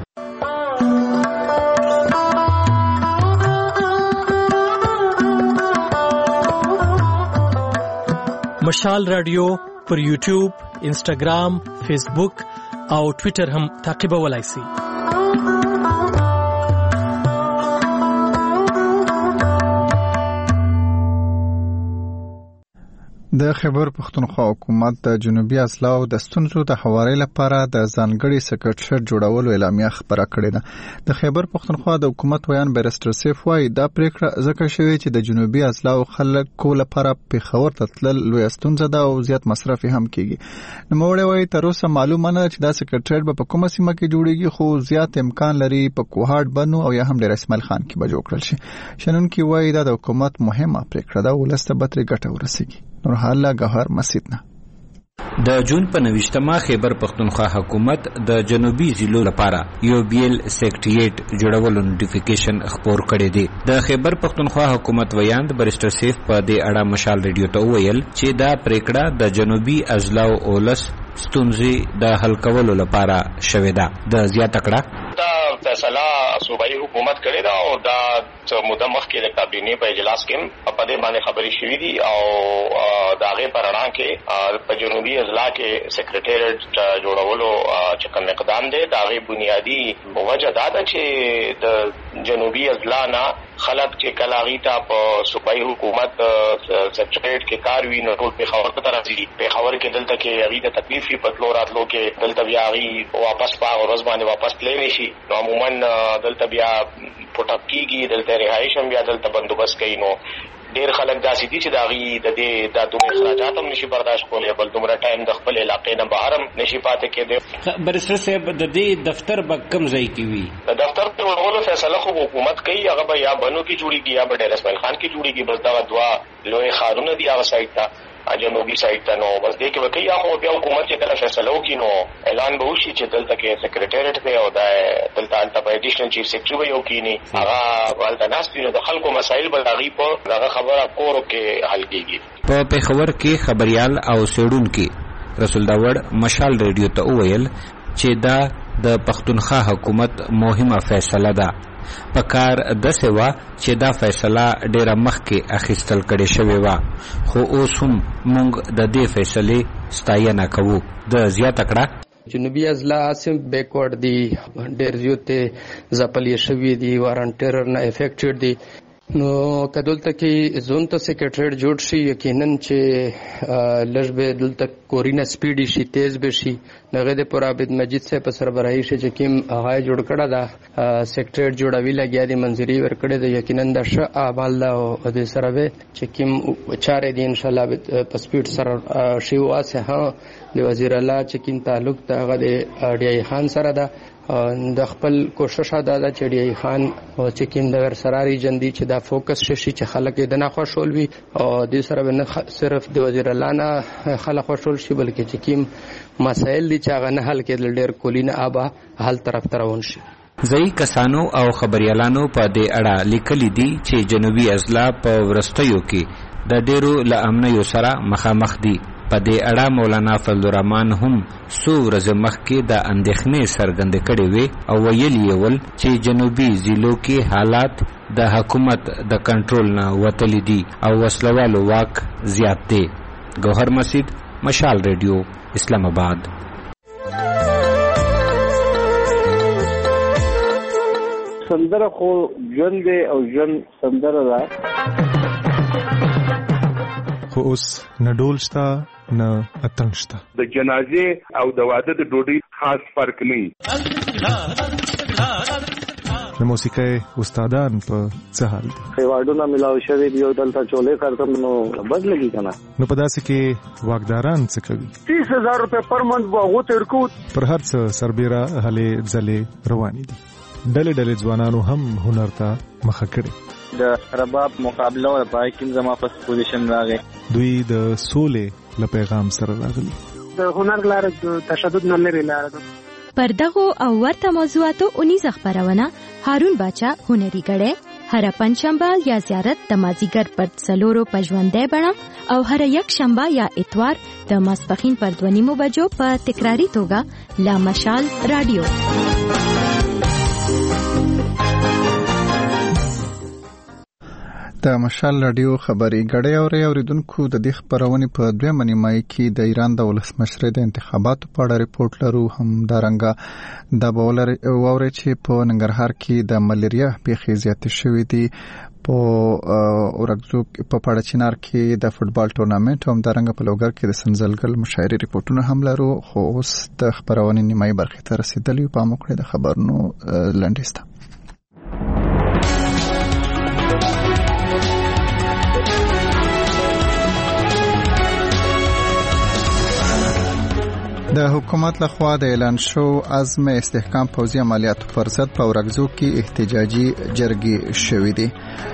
مشال رادیو پر یوټیوب، انسټاګرام، فیسبوک او ټوئیټر هم تعقیبولای شئ. د خیبر پختونخوا حکومت د جنوبي اضلاع د ستونزو د حوارې لپاره د ځانګړي سکرټریټ جوړولو اعلامیه خبره کړې ده. د خیبر پختونخوا د حکومت ویان بیرسټر سیف وايي دا پریکړه ځکه شوې چې د جنوبي اضلاع خلکو لپاره پیښور ته تلل لوی ستونزه ده او زیات مصرف هم کیږي. نوموړی وايي تر اوسه معلومه نه ده چې دا سکرټریټ به په کومه سیمه کې جوړیږي، خو زیات امکان لري په کوهاټ بنو او یا هم ډیر اسماعیل خان کې به جوړ کړل شي. شنونکي وايي دا د حکومت مهمه پریکړه ده، ولسته به ترې ګټه ورسیږي. نورحاله گوهر مسیدنا د جون په نوښتما خیبر پختونخوا حکومت د جنوبي ضلعو لپاره یو بیل سیکریټریټ جوړولو نوټیفیکیشن خپور کړی دی. د خیبر پختونخوا حکومت ویاند بریسټر سیف په دې اړه مشال ریډیو ته وویل چې دا پریکړه د جنوبي اضلاع اولس ستونزې د حل کولو لپاره شوې ده. د زیاته کړه دا فیصله صوبایي حکومت کړی دا او دا موده مخکې د کابینې په اجلاس کې په دې باندې خبرې شوې دي او د هغې په رڼا کې په جنوبي اضلاع کې سکرټریټ جوړولو چې کوم اقدام دی د هغې بنیادي وجه دا ده چې د جنوبي اضلاع نه خلک چې کله هغې ته په صوبایي حکومت سکرټریټ کې کار وي نو ټول پېښور ته راځي. پېښور کې دلته کې هغې ته تکلیف وي په تلو راتلو کې، دلته بیا هغې واپس په هغه ورځ باندې واپس تللی نه شي. نو عموما دلته بیا پټاپ کېږي، دلته رهایش هم بیا دلته بندوبست کوي. نو ډېر خلک داسې دي چې د هغې د دې دا دومره اخراجات هم نشي برداشت کولی، بل دومره ټایم د خپل علاقې نه بهر هم نشي پاتې کېدی. بریسټر صاحب د دې دفتر به کوم ځای کې وي؟ د دفتر جوړولو فیصله خو حکومت کوي، هغه به یا بنو کې جوړېږي یا به ډېر اسماعیل خان کې جوړېږي. بس دغه دوه لوی ښارونه دي هغه سایډ ته جنوبي سایډ ته. نو بس دې کې به کوي، یا خو بیا حکومت چې کله فیصله وکړي نو اعلان به وشي چې دلته کې سکرټریټ دی او دا دلته هلته به ایډیشنل چیف سیکرټري به یو کښېني، هغه هلته ناست وي. نو د خلکو مسایل به د هغې په دغه خبره کورو کې حل کېږي. په پېښور کې خبریال او څېړونکي رسول داوړ مشال ریډیو ته وویل چې دا د پښتونخوا حکومت مهمه فیصله ده. په کار داسې وه چې دا فیصله ډېره مخکې اخیستل کړې شوې وه، خو اوس هم موږ د دې فیصلې ستاینه کوو. د زیاته کړه جنوبي اضلاع سم بیکورډ دي، ډېر زیاتې ځپلې شوي دي، وارن ټیرر نه افیکټډ دي. نو که دلته کې زون ته سیکرټریټ جوړ شي یقینا چې لږ به دلته کورینه سپیډي شي، تیز به شي. د هغې د پر عابد مجید صاحب په سربراهي شي چې کوم هغه یې جوړ کړه ده سیکرټریټ جوړوي لګیا دي، منظوري ورکړې ده. یقینا دا ښه اعمال ده او دې سره به چې کوم چارې دي انشاءالله په سپیډ سره شي. واسه ها د وزیر الله چې کوم تعلق ده هغه د ډي آی خان سره ده. د خپل کوشش ادا ده چې ډي آی خان او چې کوم د ورسراري جندي چې دا فوکس شي چې خلک یې د نه خوشحال وي او دې سره به نه صرف د وزیر الله نه خلک خوشحال شي بلکې چې کوم مسایل دي چې هغه نه حل کېدل ډېر کلی نه آبه حل طرف ته روان شي. ځایي کسانو او خبریالانو په دې اړه لیکلي دي چې جنوبي اضلاع په وروستیو کې د ډېرو له امنیو سره مخامخ دي. په دې اړه مولانا فضل الرحمن هم څو ورځې مخکې د اندېښنې څرګندې کړې وې او ویلي یې ول چې جنوبي ضلعو کې حالات د حکومت د کنټرول نه وتلي دي او وسلوالو واک زیات دی. ګوهر مسید، مشال ریډیو، اسلام آباد. سندره خو ژوند دی او ژوند سندره ده، خو اوس نه ډول شته نه اتڼ شته. د جنازې او د واده د ډوډۍ خاص فرق نه. د موسیقۍ استادان په څه حال دي؟ ایوارډونه ملاو شوي دي او دلته چولې کارتم نو بد لګي کنه. نو په داسې کې واکداران څه کوي؟ تیس هزار روپے پر منت به هغو ته ورکو. پر هر څه سربیره هلې ځلې روانې دي. ډلې ډلې ځوانانو هم هنر ته مخه کړې. د رباب مقابله او پای کې زما په پوزیشن راغی. دوی د سولې له پیغام سره راغلي. د هنر لاره د تشدد نه لري لاره ده. پر دغو او ورته موضوعاتو اونیزه خبرونه هارون باچا هنري غړې هر پنځشنبه یا زیارت د مازیګر پر څلورو پژوندې بڼه او هر یک شنبه یا اتوار د ماسپخین پر دوه نیمو بجو په تکراری توګه لا مشال رادیو. د مشال رادیو خبري غړې اوري اوریدونکو د دې خبرونه په دویمه نیمایي کې د ایران د ولسمشر د انتخاباتو په اړه ریپورت لرو. هم دارنګه د بولر اوري چې په ننګرهار کې د ملیریا پیښې زیاتې شوې دي. په اورګزو په پاړچینار کې د فوتبال ټورنمنت هم درنګ په لوګر کې د سنزلګل مشاعري ریپورتونه هم لرو خو اوس د خبرونه نیمای برخه ته رسیدلی په موکړه د خبرونو لنډیسته د حکومت لخوا د اعلان شو عزم استحکام پوځي عملیاتو پر ضد په اورګزو کې احتجاجي جرګې شوې دي.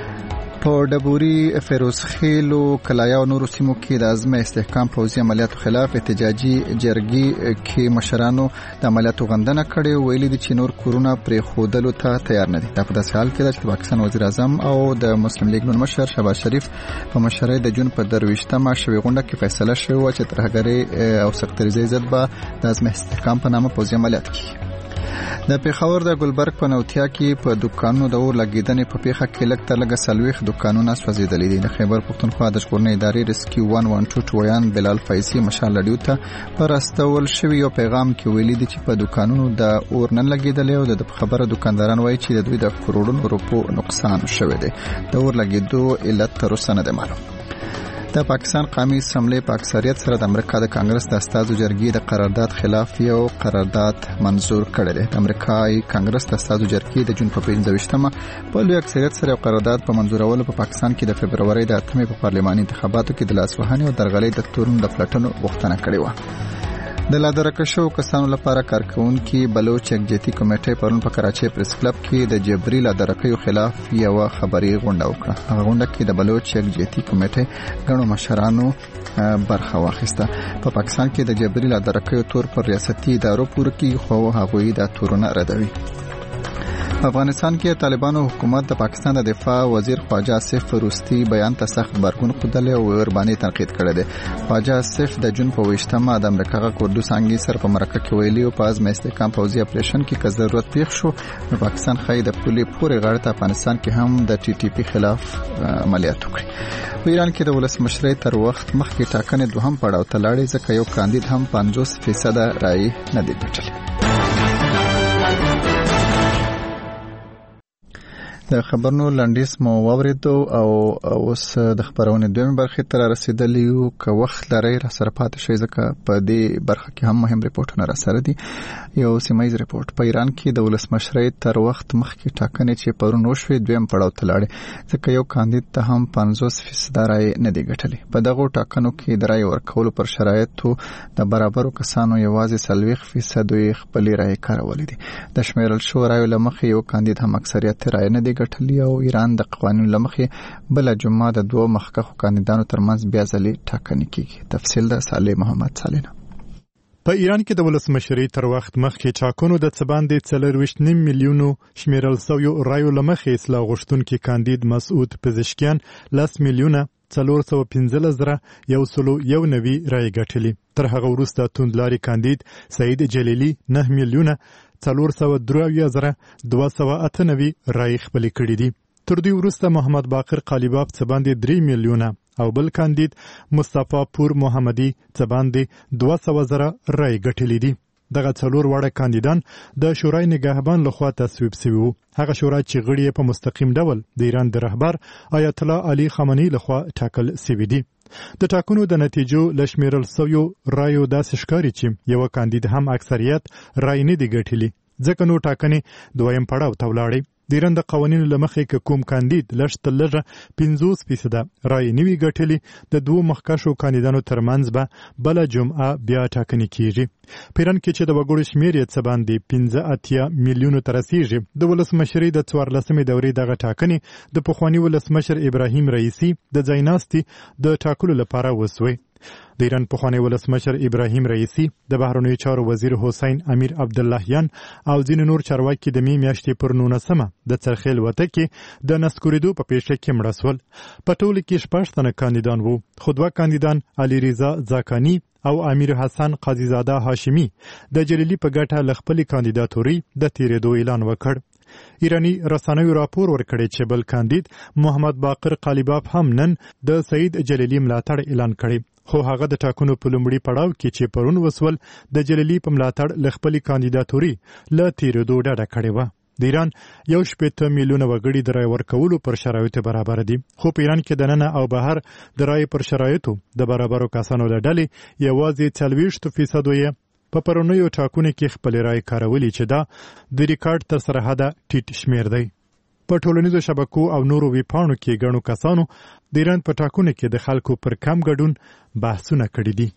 په ډبوري فیروز خیلو کلایا او نورو سیمو کې د عزم استحکام پوځي عملیاتو خلاف احتجاجي جرګې کې مشرانو د عملیاتو غندنه کړې ویلي دي چې نور کورونه پرې خودلو ته تیار نه دي. دا په داسې حال کې ده چې پاکستان وزیر اعظم او د مسلم لیگ نون مشر شهباز شریف په مشرۍ د جون په درويشتمه شوې غونډه کې فیصله شوه چې ترهګرۍ او سختریزي ضد به د عزم استحکام په نامه پوځي عملیات کوي. د پیښور د ګلبرګ په نوتیا کې په دکانونو د اور لګیدنې په پیښه کې لږ تر لږه سلويخ دکانونه سوځېدلي دي. د خیبر پښتونخوا د ژغورنې ادارې ریسکیو یک سل دوه ټویان بلال فیضي مشال لډیو ته پر استول شوی یو پیغام کې ویلي دي چې په دکانونو د اور نه لګیدلې او د خبره دکانداران وایي چې د دوی د کروڑونو روپو نقصان شوی دی. د اور لګیدو علت تر اوسه نه دی معلوم. د پاکستان قومي اسمبلی په اکثریت سره د امریکا د کانګرس د استازو جرګې د قرارداد خلاف یو قرارداد منزور کړی دی. د امریکایي کانګرس د استازو جرګې د جون په پنځه ویشتمه په لوی اکثریت سره یو قرارداد په منزورولو په پاکستان کې د فبرवरी د اتمې په پارلماني انتخاباتو کې د لاسوهنې او درغلۍ د تورن د پلټنو غوښتنه کړې و. د لادرکشو کسانو لپاره کارکونکي بلوچ یکجهتي کمیټې پرون په کراچۍ پریس کلب کې د جبري لادرکیو خلاف یو خبري غونډه وکړه. هغه غونډه کې د بلوچ یکجهتي کمیټې غنو مشرانو برخه واخیسته. په پاکستان کې د جبري لادرکیو تور پر ریاستي ادارو پور کې خو هغوی د تورونه ردوي. په افغانستان کې طالبانو حکومت د پاکستان د دفاع وزیر خواجه آصف روستي بیان ته سخت غبرګون ښودلی او ور باندې تنقید کړی دی. خواجه آصف د جون په ویشتمه د امریکا غا کوردو څنګه سره په مرکه کې ویلي او په ازمه استحکام پوځي اپریشن کې که ضرورت پیښ شو نو پاکستان خای د پولي پورې غاړه ته افغانستان کې هم د ټي ټي پی خلاف عملیات وکړي. په ایران کې د ولسمشرۍ تر وخت مخکې ټاکنې دوهم پړاو ته لاړې ځکه یو کاندید هم پنځوس فیصد رائے نه دی ګټلی. د خبرونو لنډیس مو واوریدو او اوس د خبرونو دویمه برخه تر رسیدلی یو که وخت لري را سره پاتې شي ځکه په دې برخه کې هم مهم ریپورتونه را سره دي. یو سیمایي ریپورت په ایران کې د ولسمشرۍ تر وخت مخکې ټاکنې چې پرون وشوې دویم پړاو ته لاړې ځکه یو کاندید ته هم پنځوس فیصد رائے نه دی ګټلی. په دغه ټاکنو کې د رائے ورکولو پر شرایطو د برابرو کسانو یوازې سلويخ فیصد یې خپل رائے کارولې دي. د شمیرل شو رائے لمخې یو کاندید هم اکثریت رائے نه دی ګټلی او ایران د قوانینو لمخې بل جمعه د دوه مخکښو کاندیدانو ترمنځ بیا ځلې ټاکنې کیږي. تفصیل د صالح محمد صالح. په ایران کې د ولسمشرۍ تر وخت مخکې ټاکنو د څباندې څلرويشت نیم میلیونو شمیرل سویو رایو لمخې اصلاح غوښتونکي کاندید مسعود پزشکیان لس میلیونه څلور سوه پنځلس زره یو سلو یو نوي رایې ګټلې. تر هغه وروسته توندلاري کاندید سعید جلیلی نه میلیونه څلور سوه درې اویا زره دوه سوه اته نوي رایې خپلې کړې دي. تر دې وروسته محمد باقر قالیباف څباندې درې میلیونه او بل کاندید مصطفی پور محمدي څباندې دوه سوه زره رایې ګټلې دي. دغه څلور وړه کاندیدان د شورای نگهبان لخوا تصویب شوي وو. هغه شورا چې غړي په مستقیم ډول د ایران د رهبر آیت الله علي خامنه‌ای لخوا ټاکل شوي دي. د ټاکنو د نتیجو لشمیرل سویو رایو داسې ښکاري چې یو کاندید هم اکثریت رای نه دی ګټلی ځکه نو ټاکنې دویم پړاو ته ولاړې. د ایران د قوانینو لمخې که کوم کاندید لږ تر لږه پنځوس فیصده رای نه وي ګټلی د دوه مخکښو کاندیدانو ترمنځ به بله جمعه بیا ټاکنې کیږي. په ایران کې چې د وګړو شمېر یې څه باندې پنځه اتیا میلیونو ته رسیږي د ولسمشرۍ د څوارلسمې دورې دغه ټاکنې د پخواني ولسمشر ابراهیم رئیسي د ځایناستي د ټاکلو لپاره وسوې. د ایران پخوانی ولسمشر ابراهیم رئیسي د بهرنیو چارو وزیر حسین امیر عبداللهیان او ځینې نور چارواکي د می میاشتې پر نولسمه د څرخیل وته کې د نسکورېدو په پیښه کې مړه شول. په ټوله کې شپږ تنه کاندیدان وو خو دوه کاندیدان علي رضا زاکانی او امیر حسن قاضیزاده هاشمی د جلیلی په ګټه ل خپلې کاندیداتوري د تیرېدو اعلان وکړ. ایرانی رسنیو راپور ورکړی چې بل کاندید محمد باقر قالیباف هم نن د سعید جلیلی ملاتړ اعلان کړی خو هغه د ټاکنو په لومړي پړاو کې چې پرون وسول د جلیلی په ملاتړ ل خپلې کاندیداتوري ل تیرېدو ډډه کړې وه. د ایران یو شپېته میلیونه وګړي د رای ورکولو پر شرایطو برابر دي، خو په ایران کې دننه او بهر د رای پر شرایطو د برابرو کسانو له ډلې یوازې څلوېښت فیصد یې په پرونیو ټاکنو کې خپل رای کارولي، چې دا د ریکارډ تر سره حده ټیټ شمیر دی. په ټولنیزو شبکو او نورو ویبپاڼو کې ګڼو کسانو د ایران په ټاکنو کې د خلکو پر کم ګډون بحثونه کړي دي.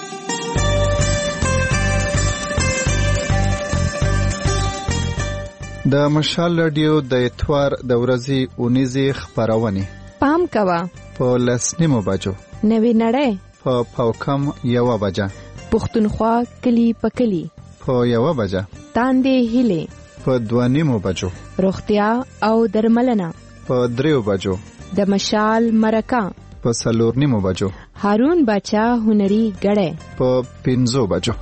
د مشال رادیو د اتوار د ورځې اونیزې خبرونه پام کوه په لس نیمو بجو، نوی نړۍ په پاوکم یوه بجه، پښتونخوا کلی په کلی په یوه بجه، تاندې هیلې په دوه نیمو بجو، روغتیا او درملنه په دریو بجو، د مشال مرکه په څلور نیمو بجو، هارون باچا هنري غړې په پنځو بجو.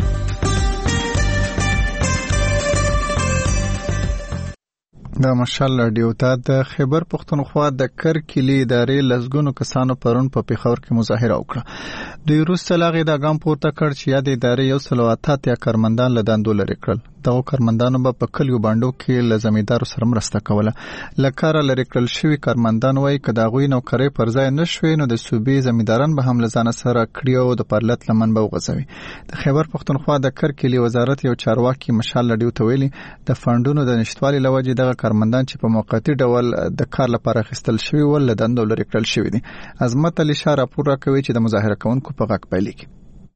د مشال رادیو ته د خیبر پښتونخوا د کرکلی ادارې لزګونو کسانو پرون په پیښور کې مظاهره وکړه. دوی وروسته لاغې د ګام پورته کړ چې یاد ادارې یو سل او اته اتیا کارمندان له دندو لرې کړل. دغه کارمندانو به په کلیو باندو کې له زمیندارو سره مرسته کوله. له کاره لرې کړل شوي کارمندان وایي که د هغوی نوکرۍ پر ځای نه شوې نو د صوبې زمینداران به هم له ځانه سره کړي او د پرلت لمن به وغځوي. د خیبر پښتونخوا د کرکلی وزارت یو چارواکي مشال رادیو ته ویلي د فنډونو د نشتوالي له وجې دغه کارمندان چې په موقتي ډول د کار لپاره اخیستل شوي ول له دندو لرې کړل شوي دي. عظمت علي شاه راپور راکوي چې د مظاهره کوونکو په غږ پیلېږي.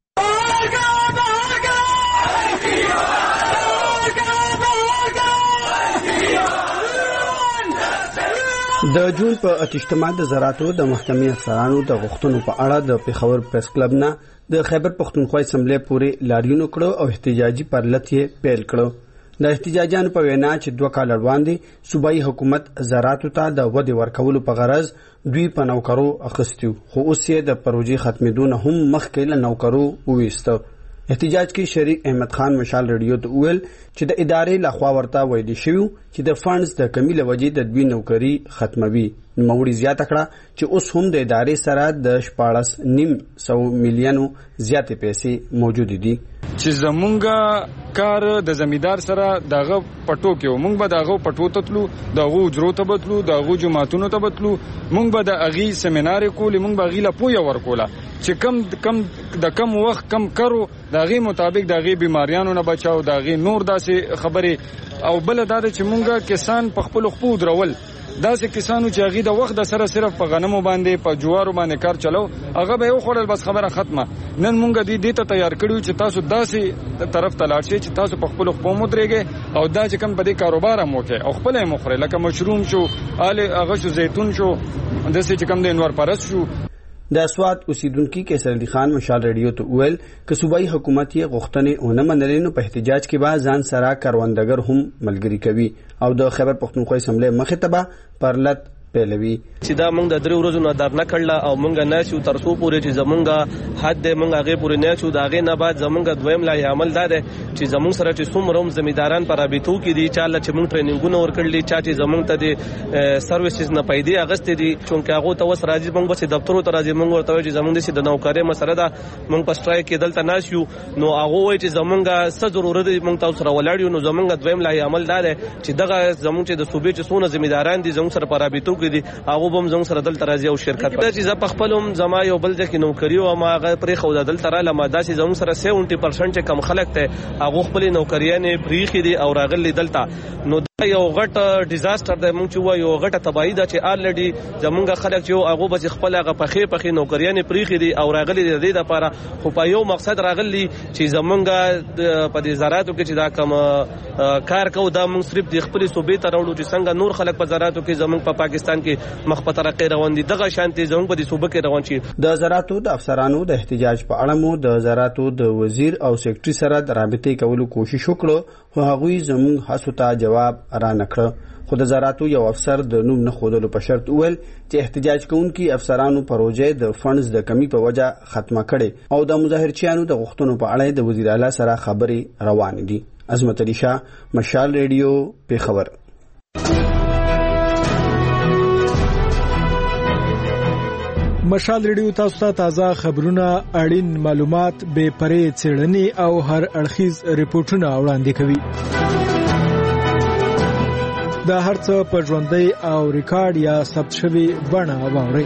د جون په اتشتما د زراعتو د محکمې افسرانو د غوښتنو په اړه د پیښور پریس کلب نه د خیبر پښتونخوا اسمبلی پورې لاریون کړو او احتجاجي پرلت یې پیل کړو. د احتجاجانو په وینا چې دوه کال وړاندې صوبایي حکومت زراعتو ته د ودې ورکولو په غرض دوی په نوکرو اخیستیو، خو اوس یې د پروژې ختمېدو نه هم مخکې له نوکرو وویسته. احتجاج کې شریک احمد خان مشال رادیو ته وویل چې د ادارې لخوا ورته ویل شوی چې د فنډز د کمی له وجې د دوی نوکری ختموي. نوموړي زیاته کړه چې اوس هم د ادارې سره د شپاړس نیم سو میلیونو زیاتې پیسې موجود دي. چې زمونږ کار د زمیندار سره دغه پټو کې و، مونږ به دغه پټو ته تلو، دغه اجرو ته بتلو، دغه جماعتونو ته بتلو، مونږ به د اغي سیمینار کولې، مونږ به غیله پویا ورکوله چې کم کم د کم وخت کم کرو دغه مطابق دغه بیماریانو نه بچاو، دغه نور داسې خبرې. او بل دا چې مونږ کسان په خپل خپل درول داسې کسانو چې هغه د وخت د سره صرف په غنمو باندې په جوارو باندې کار چلو، هغه به یو خورل بس خبره ختمه. نن مونږ دې دې ته تیار کړیو چې تاسو داسې طرف ته لاړ شئ چې تاسو په خپل خپل مدرېږئ او دا چې کوم په دې کاروبار هم وکړي او خپل یې مخره لکه مشروم شو، آل هغه شو، زیتون شو، داسې چې کوم د انور پرست شو. د اسوات اوسیدونکو کیسر علي خان مشال رادیو ته ویل که صوبایي حکومت یې غوښتنې ونه منلې نو په احتجاج کې به ځان سره کاروندګر هم ملګری کوي او د خیبر پښتونخوا اسمبلی مخې ته به پرلت پیلوي. چې دا موږ د درې ورځو نه در نه کړل او موږ نه شو تر څو پورې چې زمونږ حد دې موږ هغه پورې نه شو، دا هغه نه بعد زمونږ دویم لای عمل دا ده چې زمونږ سره چې څومره هم زمینداران پر رابطو کې دي، چاله چې موږ ټریننګونه ورکړلې، چا چې زمونږ ته د سرویسز نه پیدا اغستې دي، چونکه هغه ته وس راځي موږ به دفترو ته راځي، موږ ورته چې زمونږ د نوکرۍ مسله ده، موږ په سټرایک کې دلته ناشو، نو هغه وایي چې زمونږ څه ضرورت دی موږ تاسو سره ولاړ یو. نو زمونږ دویم لای عمل دا ده چې دغه زمونږ چې د صوبې چې څونه زمینداران دي زمونږ سره پر رابطو کې دي، هغه زموږ سره دلته راځي او شرکت کوي. چې زه په خپل هم زما یو بل ځکه نوکری او ما هغه پرې خو دلته را لمه داسې زموږ سره سبعين پرسنټ چې کم خلک ته هغه خپل نوکریانې پریخي دي او راغلي دلته. نو دا یو غټ ډیزاستر دی، موږ چې وایو غټه تباہی ده چې الریډي زمونږ خلک چې هغه بس خپل هغه پخې پخې نوکریانې پریخي دي او راغلي د دې لپاره، خو په یو مقصد راغلي چې زمونږ په دې زراعتو کې چې دا کوم کار کوو دا موږ صرف د خپل صوبې ته راوړو چې څنګه نور خلک په زراعتو کې زمونږ په پاکستان کې مخ په ترقی روان دي، دغه شانتي زموږ په دې صوبه کې روان شي. د زراعتو د افسرانو د احتجاج په اړه مو د زراعتو د وزیر او سیکرټري سره د رابطې کولو کوشش وکړو، خو هغوی زموږ هڅو ته جواب را نه کړ. خو د زراعتو یو افسر د نوم نه ښودلو په شرط وویل چې احتجاج کوونکي افسرانو پروژې د فنډز د کمی په وجه ختمه کړي او د مظاهرچیانو د غوښتنو په اړه د وزیر اعلی سره خبرې روانې دي. عظمت علي شاه، مشال رادیو، پیښور. مشال رادیو تاسو ته تازه خبرونه، اړین معلومات، بې پرې څېړنې او هر اړخیز ریپورتونه وړاندې کوي. د هرڅه په ژوندۍ او ریکارډ یا ثبت شوی بڼه واوري.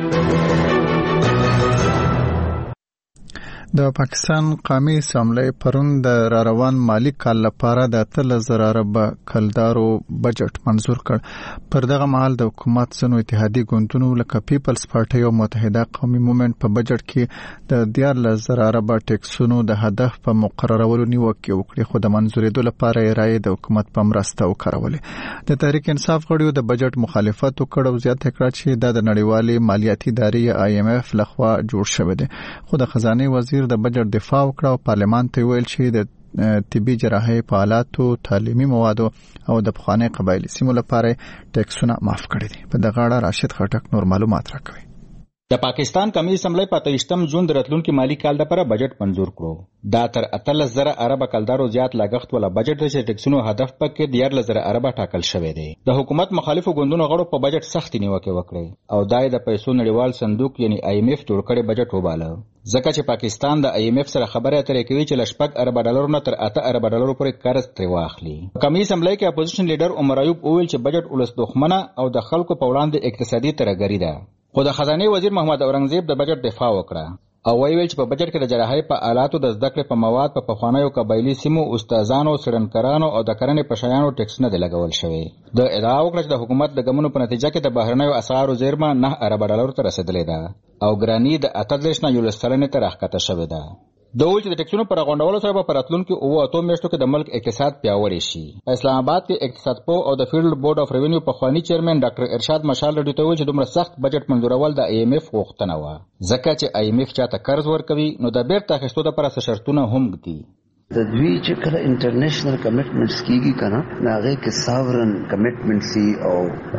د پاکستان قومي اسمبلی پرون د را روان مالی کال لپاره د اتلس زره ارب کلدارو بجټ منزور کړ. پر دغه مهال د حکومت ځینو اتحادي ګوندونو لکه پیپلز پارټي او متحده قومي موومېنټ په بجټ کې د دیارلس زره ارب ټیکسونو د هدف په مقررولو نیوکه وکړه، خو د منزورېدو لپاره یې رائے د حکومت په مرسته وکړولې. د تحریک انصاف غړیو د بجټ مخالفت وکړ او زیاته کړه چې دا د نړیوالې مالیاتي ادارې آی ایم ایف لخوا جوړ شوی دی. خو د خزانه وزیر د بجټ دفاع وکړه او پارلمان ته ویل چې د طبي جراحي په آلاتو، تعلیمي موادو او د پخواني قبایلی سیمو لپاره ټیکسونه معاف کړي دي. په دغه اړه راشد خټک نور معلومات راکوي. د پاکستان قومي اسمبلی په تریشتم جون د راتلونکي مالی کال لپاره بجټ منزور کړو. دا تر اتلس زره ارب کلدارو زیات لاګښت ولا بجټ دی چې ټیکسونو هدف پکې دیارلس زره ارب ټاکل شوی دی. د حکومت مخالفو ګوندونو غړو په بجټ سختي نیوکه وکړه او دای د پیسو نړیوال صندوق یعنی آی ایم ایف جوړ کړي بجټ وباله، ځکه چې پاکستان د آی ایم ایف سره خبره اترې کوي چې لشپک ارب ډالر نه تر اته ارب ډالر پورې قرض ترې واخلي. قومي اسمبلی کې اپوزیشن لیډر عمر ایوب وویل چې بجټ ولس دښمنه او د خلکو په وړاندې اقتصادي ترګری ده. خو د خزانه وزیر محمد اورنګزیب د بجټ دفاع وکړه او ویل چې په بجټ کې د جراحي په آلاتو د زده کړې په مواد په پخوانیو قبایلی سیمو استادانو، څېړنکارانو او د کرنې په شیانو ټیکس نه دی لګول شوی. د ادعا وکړه چې د حکومت د ګمونو په نتیجه کې د بهرنیو اسعارو زیرمه نه ارب ډالرو ته رسیدلې ده او ګرانی د اته دېرش نه یولس سلنې ته راښکته شوې ده. د ویل چې د ټیکسونو پر غونډولو سره په راتلونکي اوه اتو میاشتو کې د ملک اقتصاد پیاوړی شي. اسلام آباد کې اقتصاد پوه او د فیلډ بورډ اف ریونیو پخوانی چیرمن ډاکټر ارشاد مشال رډي ته ویل چې دومره سخت بجټ منزورول د آی ایم ایف غوښتنه وه، ځکه چې آی ایم ایف چاته قرض ورکوي نو د بیرته اخیستو لپاره څه شرطونه هم دي. د دوی چې کله انټرنیشنل کمټمنټس کیږي کنه ناغه کې ساورن کمټمنټ سي او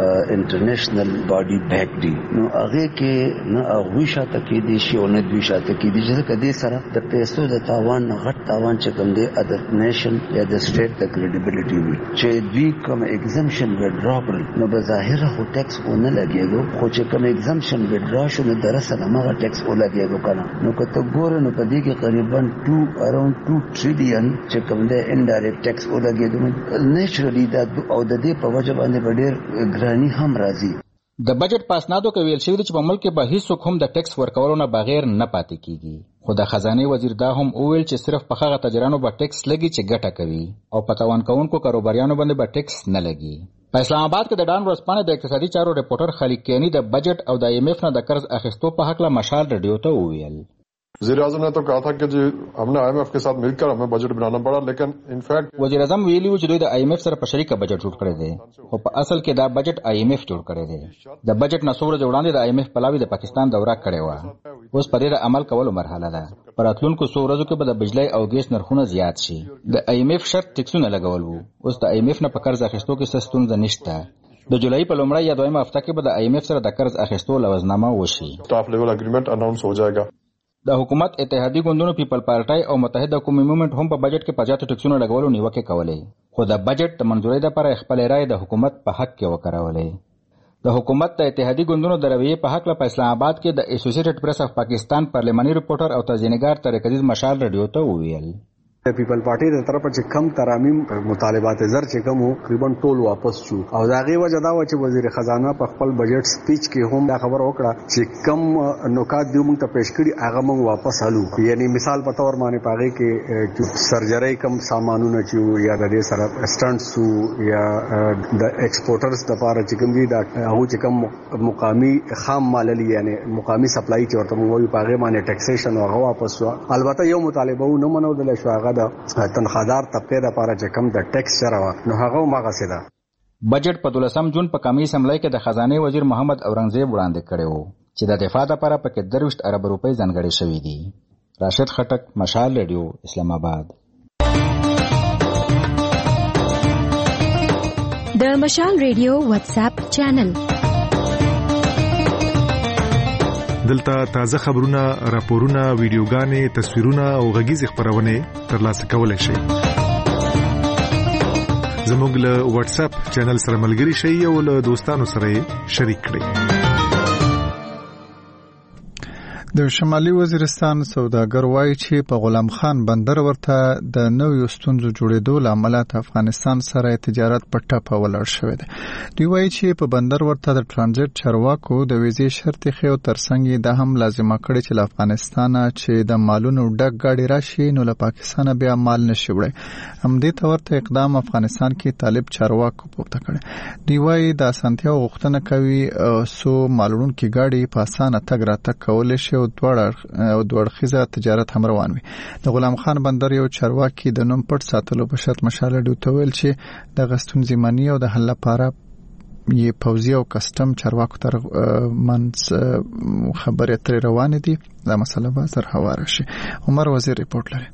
انټرنیشنل باډي بیک دی نو هغه کې نه هغه شاته کې دي شي او نه دوی شاته کې دي چې کدي سره د پیسو د تاوان غټ تاوان چې کوم دی ادر نیشن یا د سټیټ د کریډیبিলিټي وي چې دوی کوم ایگزمپشن وډراپل نو به ظاهره هو ټیکس ونه لګیږي، خو چې کوم ایگزمپشن وډرا شو نو درسه هغه ټیکس ولګیږي کنه نو کته ګور نو په دې کې قریبا ټو اراوند ټو چې کوم د انډایرکټ ټیکس ولګیدو نیچرلی دا او د دې په وجه باندې ډېر ګرانی هم راځي. د بجټ پاسنادو کې ویل شوی چې په ملک کې به هیڅ هم د ټیکس ورکولو نه بغیر نه پاتې کیږي، خو د خزانه وزیر دا هم ویل چې صرف په هغه تاجرانو به ټیکس لګي چې ګټه کوي او په تاوان کوونکو کاروباریانو باندې به ټیکس نه لګي. په اسلام آباد کې د ډان ورځپاڼې د اقتصادي چارو ریپورټر خالد کینی د بجټ او د آی ایم ایف نه د قرض اخیستو په حق له مشال رډیو ته وویل. वज़ीर आज़म ने तो कहा था कि जी हमने आई एम एफ के साथ मिलकर हमें बजट बनाना पड़ा, लेकिन इनफैक्ट वज़ीर आज़म ویلي و چې دوی د آی ایم ایف سره په شریکه بجټ جوړ کړی دی، خو په اصل کې دا بجټ آی ایم ایف جوړ کړی دی. د بجټ نسوړ جوړاندې د آی ایم ایف پلاوی د پاکستان دوره کړې و، اوس په دې عمل کولو مرحله ده. پر راتلونکو څو ورځو کې به د بجلی او ګیس نرخونه زیات شي. د آی ایم ایف شرط ټیکسونه لګول وو، اوس د آی ایم ایف نه په قرض اخیستو کې څه ستونزه نشته. د جولای په لومړۍ یا دویمه هفته کې به د آی ایم ایف سره د قرض اخیستو لوزنامه وشي. ټاپ لیول اګریمنٹ اناونس हो जाएगा. د حکومت اتحادی ګوندونو پیپل پارټای او متحده قومي موومېنټ هم په بجټ کې په زیاتو ټیکسونو لګولو نیوکه کولې، خو د بجټ د منزورۍ لپاره خپل رائے د حکومت په حق کې وکړولې. د حکومت د اتحادی ګوندونو د رویې په حق په اسلام آباد کې د اسوسییټډ پریس اف پاکستان پارلماني ریپورټر او تزینګار طارق عزیز مشال رډیو ته وویل. پیپل پارټي د طرفه چې کم ترامیم مطالبات زر چې کم وو تقریبا ټول واپس شو او دا غي وجه دا و چې وزیر خزانه په خپل بجټ سپیچ کې هم دا خبر وکړه چې کم نکات دی موږ ته پیش کړي هغه موږ واپس حلو. یعنی مثال په تور باندې پاږي کې سرجری کم سامانونه چې یا د دې سره سټنټس یا د ایکسپورټرز لپاره چې کوم دي دا هغه چې کم مقامی خام مال لري یعنی مقامی سپلای چې ورته موږ پاږي باندې ټیکسیشن هغه واپس شو. البته یو مطالبه نه منو د شواغه د تنخوادار طبقه لپاره چې کم د ټیکس شروا نو هغه ماغه سیده. بجټ په دولسم جون په قومي اسمبلی کې د خزانه وزیر محمد اورنګزیب وړاندې کړی وو چې د دفاع لپاره پکې درویشت ارب روپۍ ځانګړي شوې دي. راشد خټک، مشال رادیو، اسلام آباد. د مشال رادیو واتس اپ چینل دلته تازه خبرونه، راپورونه، ویډیوګانې، تصویرونه او غږیز خبرونه ترلاسه کولای شئ. زموږ له واتس اپ چینل سره ملګري شئ او له دوستانو سره شریک کړئ. د شمالي وزیرستان سوداګر وایي چې په غلام خان بندر ورته د نویو ستونزو جوړېدو له امله افغانستان سره تجارت په ټپه ولاړ شوی دی. دوی وایي چې په بندر ورته د ترانزیت چارواکو د ویزې شرط خو ترڅنګ یې د هم لازمه کړی چې له افغانستان چې د مالونو ډک گاډي راشي نو له پاکستان بیا مال نشي وړي. همدې ته ورته اقدام افغانستان کې طالب چارواکو پورته کړی. دوی وایي د اسانتیا غوښتنه کوي سو مالونکي گاډي په اسانه تګ راتګ کولی شي او دوړخیزه تجارت هم روان وي. د غلام خان بندر یو چارواکي د نوم پټ ساتلو په شرط مشاله ډو تویل چې د غستون زمانی او د حل لپاره یې پوزي او کسٹم چارواکو تر منځ خبرې تر روان دي. دا مسله به سر هواره شي. عمر وزیر ریپورت لري.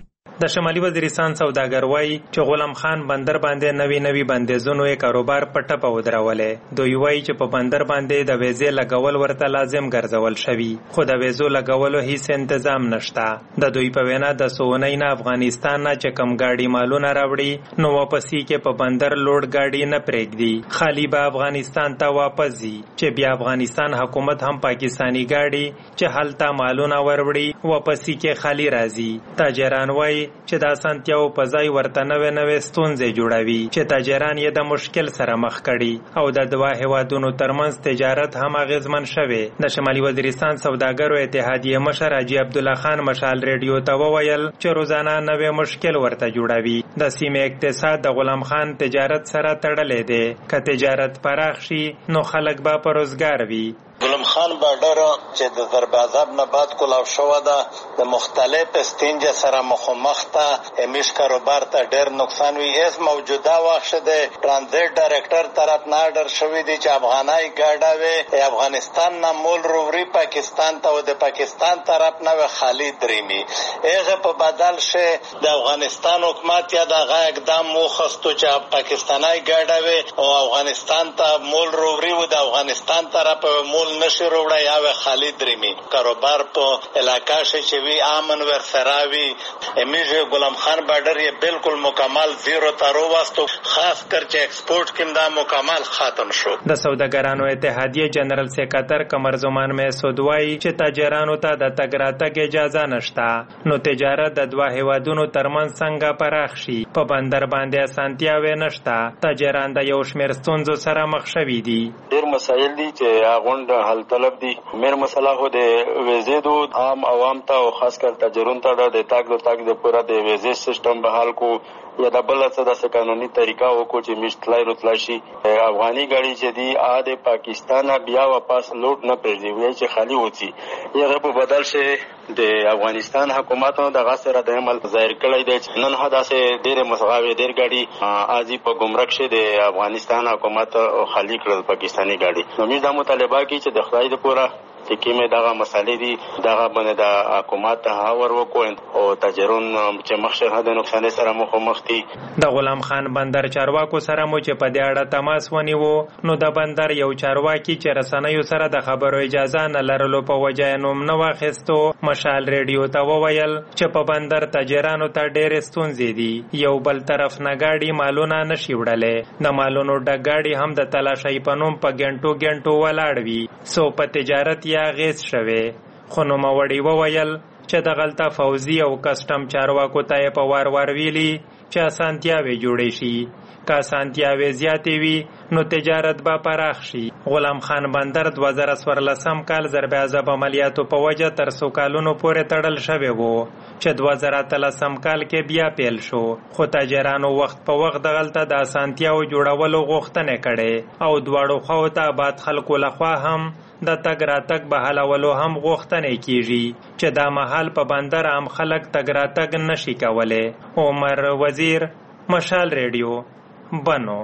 د شمالي وزیرستان سوداګر وایي چې غلام خان بندر باندې نوي نوي بندیزونو یې کاروبار په ټپه ودرولې. دوی وایي چې په بندر باندې د ویزې لګول ورته لازم ګرځول شوي خو د ویزو لګولو هیڅ تنظیم نشته. د دوی په وینا د سونۍ نه افغانستان نه چې کم ګاډي مالونه راوړي نو واپسی کې په بندر لوډ ګاډي نه پرېږدي خالی به افغانستان ته واپس ځي چې بیا افغانستان حکومت هم پاکستانی ګاډي چې هلته مالونه وروړي واپسی کې خالی راځي. تاجران وایي چې د اسانتیاو په ځای ورته نوې نوې ستونزې جوړوي چې تاجران یې د مشکل سره مخ کړي او د دوه هیوادونو ترمنځ تجارت هم اغیزمن شوی. د شمالي وزیرستان سوداګرو اتحادیه مشر حاجی عبدالله خان مشال ریډیو ته وویل چې روزانه نوې مشکل ورته جوړوي. د سیمې اقتصاد د غلام خان تجارت سره تړلې دی. که تجارت پراخ شي نو خلک به په روزګار وي. غلام خان بارډر چې د ضربازاب نه بعد کولاو شو ده د مختلف استنجا سره مخامخ ته امیش کاروبار ته ډېر نقصان وی. اس موجوده وخت د ترانزیت ډایرکټر طرف نه آرډر شوی دی چې افغانای ګاډه وي افغانستان نه مول وروړي پاکستان ته او د پاکستان طرف نه خالی دریمي. هغه په بدل شه د افغانستان حکومت یا د غا اقدام وخستو چې پاکستانای ګاډه وي او افغانستان ته مول وروړي او د افغانستان طرف مول نشي وروړي یا خالی دریمي. کاروبار په علاقہ چې وی امن ور سراوي امیجه غلام خان بارډر یې بالکل مکمل زیرو تر وستو خاص کر چې ایکسپورټ کې دا مکمل ختم شو. د سوداګرانو اتحادیه جنرال سیکریټر قمر زمان مسعود وایي چې تاجرانو ته د تګ راتګ اجازه نشته نو تجارت د دوه هیوادونو ترمنځ څنګه پراخ شي. په بندر باندې اسانتیاوې نشته. تاجران د یو شمېر ستونزو سره مخ شوي دي. ډېر مسایل دي چې هغه حل طلب دي. مېر مسله هو د ویزې دو عام عوام ته او خاص کر تاجرون ته د تاګ د تاګ د پورا د ویزې سیستم بحال کو یا د بل څه د قانوني طریقہ وکړو چې مشتلای رتلاشي افغاني غاړي چې دی ا د پاکستان بیا واپس لوټ نه پېږي وایي چې خالی وتی. یغه په بدل شه د افغانستان حکومت د غسر د عمل ظاهر کړی دی چې نن هدا سه ډېر مساوي ډېر غاړي ازي په ګمرک شه د افغانستان حکومت خالی کړل پاکستانی غاړي. نو موږ د مطالبه کی چې د خدای د پورا چې کیمه دغه مسالې دي دغه باندې د حکومت هاور وکوي او تاجرون چې مخشه د نقصان سره مخامخ دي. د غلام خان بندر چارواکو سره مو چې په دې اړه تماس ونیو نو د بندر یو چارواکي چې رسنیو سره د خبرو اجازه نه لرلو په وجه نوم نه واخیستو مشال ریډیو ته وویل چې په بندر تاجرانو ته ډېر ستونزې دي. یو بل طرف نه گاډي مالونه نشي وړلې. د مالونو ډک گاډي هم د تلاشۍ په نوم په ګنټو ګنټو ولاړ وي. سو په تجارت یا غیز شوه. خو نوموړي وویل چې د غلطه فوزي او کسٹم چارواکو ته په وار وار ویلي چې اسانتیاوې جوړې شي. که اسانتیاوې زیاتې وي نو تجارت به پراخ شي. غلام خان بندر دوه زره څوارلسم کال ضرب عذاب عملیاتو په وجه تر څو کالونو پورې تړل شوی و چې دوه زره اتلسم کال کې بیا پیل شو. خو تاجرانو وخت په وخت د غلطه د اسانتیاو جوړولو غوښتنې کړې او دواړو خواو ته آباد خلکو لخوا هم د تګ راتګ بحالولو هم غوښتنې کیږي چې دا مهال په بندر عام خلک تګ راتګ نشي کولی. عمر وزیر مشال ریډیو بنو.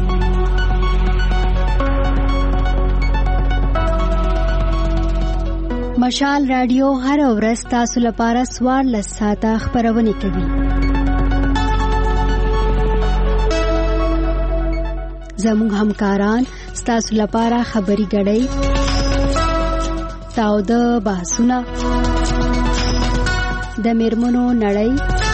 مشال رادیو هر ورځ تاسو لپاره څوارلس ساعته خبرونه کوي. زموږ همکاران ستاسو لپاره خبري غړي تاوده بحثونه د میرمنو نړۍ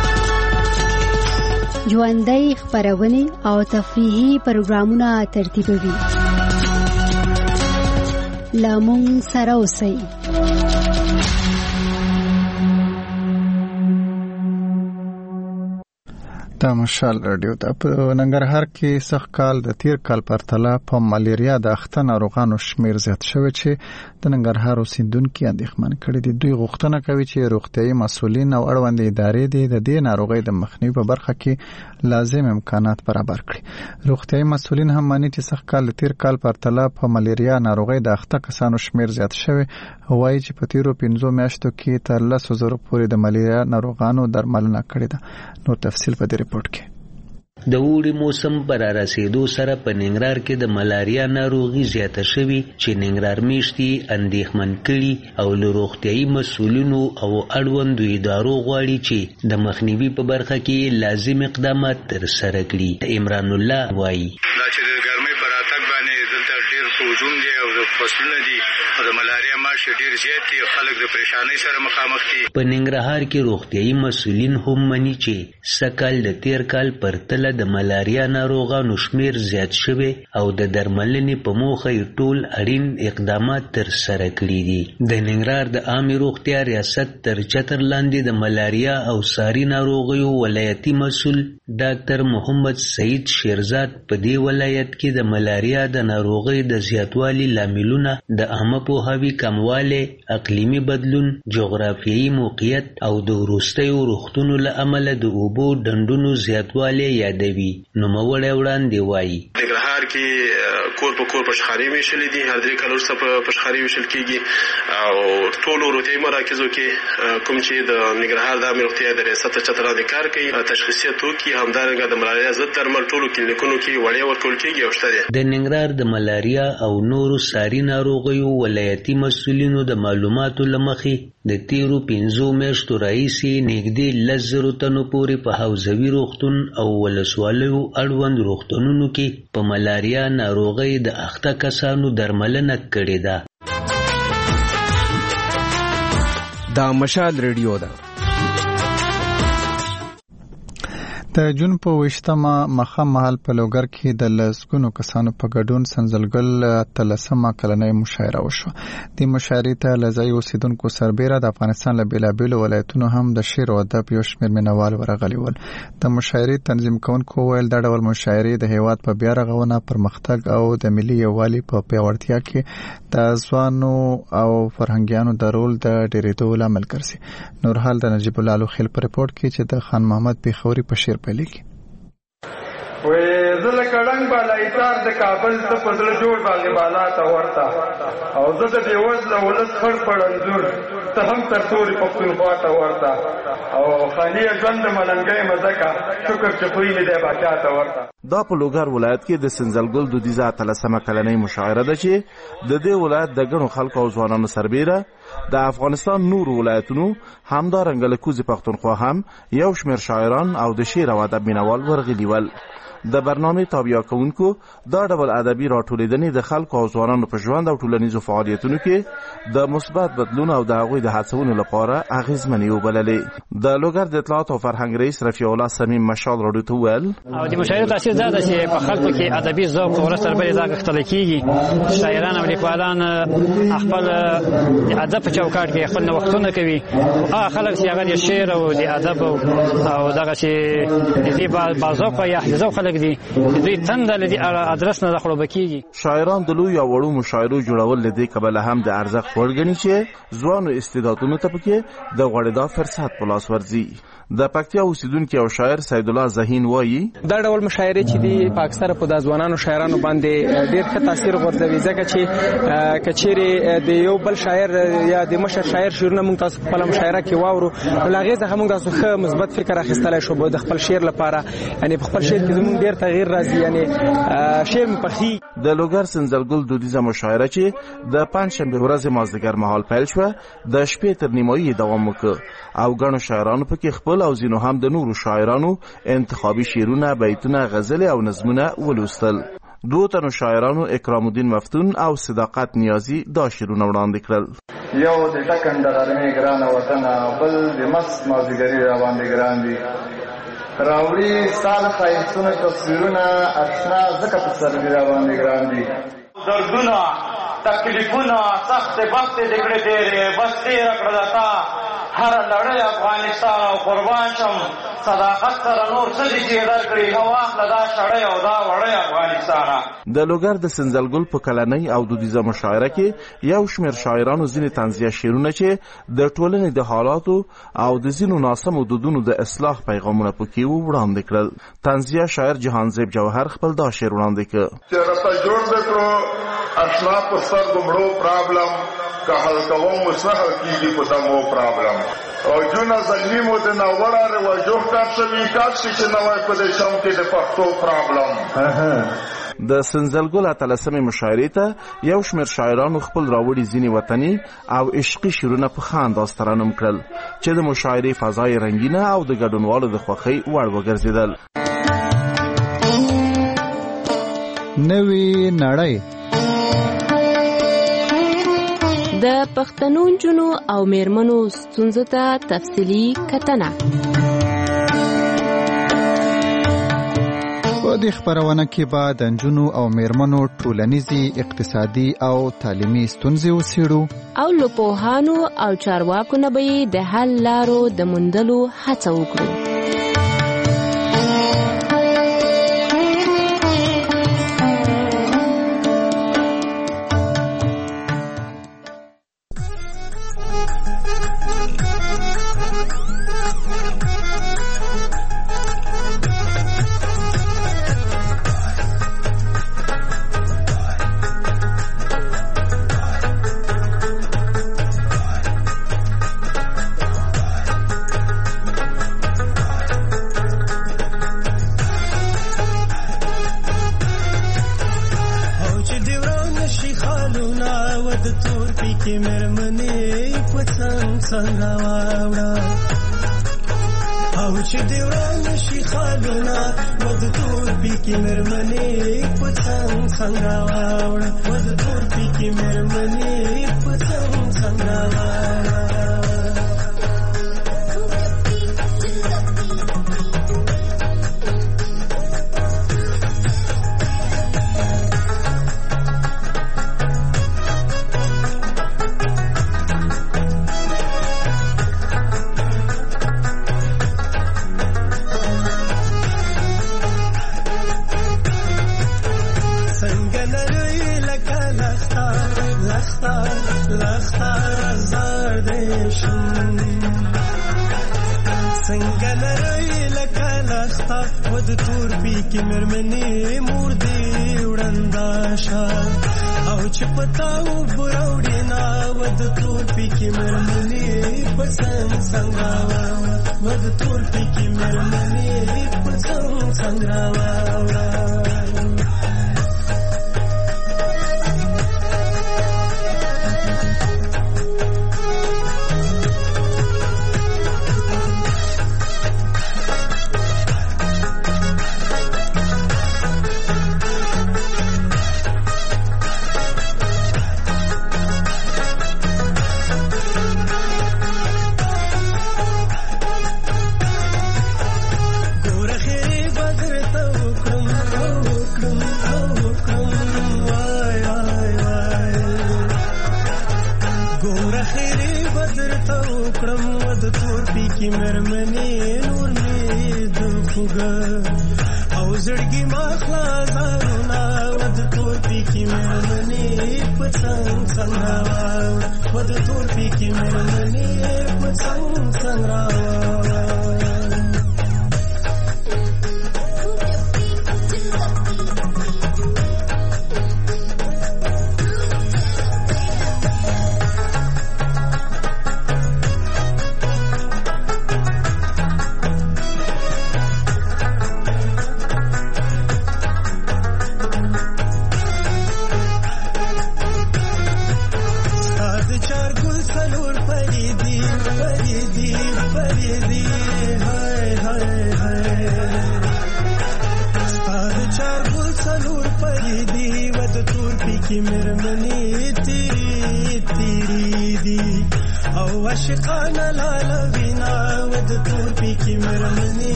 ژوندۍ خبرونه او تفریحي پروګرامونه ترتیبوي. لامون سره اوسئ. د مشال رادیو ته په ننګرهار کې سخت کال د تیر کال پرتله په ملیریا د اخته ناروغانو شمیر زیات شوی چې د ننګرهار اوسیدونکو اندېښمن کړي دي. دوی غوښتنه کوي چې روغتيایي مسؤلین او اړوند ادارې د دې ناروغۍ د مخنیوي په برخه کې لازم امکانات برابر کړي. روغتيایي مسؤلین هم ماني چې سخت کال د تیر کال پرتله په ملیریا ناروغۍ د اخته کسانو شمیر زیات شوی، وایي چې په تیرو پنځو میاشتو کې تر لسو زرو پورې د ملیریا ناروغانو درملنه کړې ده. نو تفصیل په دې ریپورت کې. د اوړي موسم پر رسیدو سره په ننګرهار کې د ملاریا ناروغي زیاته شوې چې ننګرهار میشتي اندېښمن کړي او له روغتيایي مسؤلینو او اړوندو ادارو غواړي چې د مخنیوي په برخه کې لازم اقدامات ترسره کړي. عمران الله وایي دا چې د ګرمۍ پر راتګ باندې دلته ډېر هجوم دی او د فصلونه دي او د ملاریا ماش ډېر زیات دي، خلک د پریشانۍ سره مخامخ دي. په ننګرهار کې روغتيایي مسؤلین هم مني چې سکل د تیر کال پرتله د ملاریا ناروغانو شمیر زیات شوی او د درملنې په موخه ټول اړین اقدامات ترسره کړي دي. د ننګرهار د عامه روغتیا ریاست تر چتر لاندې د ملاریا او ساري ناروغیو ولایتي مسؤل ډاکټر محمد سعید شیرزاد په دې ولایت کې د ملاریا د ناروغۍ د زیاتوالي لاملونه د عامه پوهاوي کموالی، اقلیمي بدلون، جغرافیایي موقعیت او د وروستیو روغتونو له امله د اوبو ډنډونو زیاتوالی یادوي. نوموړی وړاندې وایي ننګرهار کې کور په کور پشخاري ویشلې دي، هر درې کال وروسته په پشخاري ویشل کېږي او ټولو روغتیایي مراکزو کې کوم چې د ننګرهار د عامه روغتیا د ریاست چتر لاندې کار کوي تشخیصي توکي همدارنګه د ملاریا ضد درمل ټولو کلینیکونو کې وړیا ورکول کېږي او شته دي. د ننګرهار د ملاریا او نورو ساري ناروغیو ولایتي مسؤلینو د معلوماتو له مخې د تیرو پنځو میاشتو راهیسې نږدې لس زرو تنو پورې په حوزوي روغتون او ولسوالیو اړوند روغتونونو کې په ملاریا ناروغۍ د اخته کسانو درملنه کړې ده. دا مشال ریډیو ده. د جون په وشتمه مخه محل په لوګر کې د لسګونو کسانو په ګډون سنزلګل تلسمه کلنۍ مشاعره وشو. د مشاعرې ته لځای اوسیدونکو سربېره د افغانستان له بیلابېلو ولایتونو هم د شعر او ادب یو شمېر مینوال ورغلي ول. د مشاعرې تنظیم کوونکو ویل دا ډول مشاعرې د هیواد په بیا رغونه، پرمختګ او د ملي یووالي په پیاوړتیا کې د ځوانو او فرهنګیانو د رول د ډېرېدو لامل ګرځي. نورحال د نجیب الله لوخیل په ریپورت کې چې د خان محمد پیښوري په شعر لیکي وې زله کډنګ بالا ایثار د کابل ته پزړه جوړ باندې بالا تا ورتا او زه د بیوزله ولس خړ پړنځور ته هم تر توري پښتونخوا ته ورتا او خالي ژوند ملنګي مزکا شکر چې خوې مې د باچا ته ورتا. دا په لوګر ولایت کې د سنزلګل دودیزه تلسمه کلنۍ مشاعره ده چې د دې ولایت د ګڼو خلکو او ځوانانو سربېره د افغانستان نور ولایتونو همدارنګه له کوزي پښتونخوا هم یو شمېر شاعران او د شعر او ادب مینوال ورغلي ول. د برنامه تابع کوونکو دا ډول ادبي راټولېدنې د خلکو او ځوانانو په ژوند او ټولنیزو فعالیتونو کې د مثبت بدلون او د هغوی د هڅونې لپاره اغېزمنې وبللې. د لوګر د اطلاعات او فرهنګ رئیس رفیع الله صمیم مشال راډیو ته وویل او د مشاعرې تاثیر دا ده چې په خلکو کې ادبي ذوق او سربېره دا غښتل کېږي. شاعران او لیکوالان خپل د ادب په چوکاټ کې خپل نوښتونه کوي. هغه خلک چې هغه د شعر او د ادب او دغه چې د دې بازوق یا ذوق خلک دي دوی تند لدی ادرس نه خړوب کیږي. شاعران د لوی او وړو مشاعرو جوړول لدی کبل هم د ارزښت ورګنی چې ځوانو استعدادونو ته پکې د غوړېدا فرصت په لاس ورځي. د پکتیا اوسیدونکو او شاعر سید الله زهین وایي دا ډول مشاعره چې دی په اکثره په د ځوانانو شاعرانو باندې ډیر ښه تاثیر غورځوي ځکه چې کچېره د یو بل شاعر یا د مشر شاعر شعرونه موږ تاسو په مشاعره کې واورو لغه ځکه موږ تاسو ښه مثبت فکر اخیستلای شو د خپل شعر لپاره. یعنی په خپل شعر کې زموږ ډیر تغییر راځي. یعنی شعر مپخي د لوګر سنزلګل دودیزه مشاعره چې د پنځشنبه ورځ مازدیګر مهال پیل شو د شپې تر نیمایي دوام وکړ او ګڼو شاعرانو پکې خپل او ځینو هم د نورو شاعرانو انتخابي شعرونه، بیتونه، غزل او نظمونه ولوستل. دوه تنو شاعرانو اکرام الدین مفتون او صداقت نیازی دا شعرونه وړاندې کړل. یو د ټکنده غرمې ګران وطن، بل د مست مازدیګري را باندې ګران دي. راوړي ستاسو ښایستونه تصویرونه اشنا ځکه په سر را باندې ګران دي. دردونه تکلیفونه سخت بخت دګړې ډېرې بس تېره کړه تا هر لړۍ افغانستان او قربان شم صداقت سره نور څه دي چې درکړي نو واخله دا شړۍ او دا وړۍ افغانستانه. د لوګر د سنځلګل په کلنۍ او دودیزه مشاعره کې یو شمېر شاعرانو ځینې طنزیه شعرونه چې د ټولنې د حالاتو او د ځینو ناسمو دودونو د اصلاح پیغامونه پکې وو وړاندې کړل. طنزیه شاعر جهانزیب جوهر خپل دا شعر وړاندې کړ چې راته جوړ دې کړو اشنا په سترګو مړو پرابلم که حل کوم مسحل کېږي په دمو پرابلم او جونه زلمی مو د ناوړه رواجو ښکار شوي کاش چې نه وای په دې شم کې د پښتو پرابلم. د سنځلګل اتلسمې مشاعرې ته یو شمېر شاعرانو خپل راوړي ځینې وطني او عشقي شعرونه په ښه انداز ترنم کړل چې د مشاعرې فضا یې رنګینه او د ګډونوالو د خوښۍ وړ وګرځېدل. نوې نړۍ د پښتنو نجونو او میرمنو ستونزو ته تفصیلي کتنه. په دې خبرونه کې به د نجونو او میرمنو ټولنیزي اقتصادي او تعلیمي ستونزې وڅېړو او له پوهانو او چارواکو نه به د حل لارو د موندلو هڅه وکړو.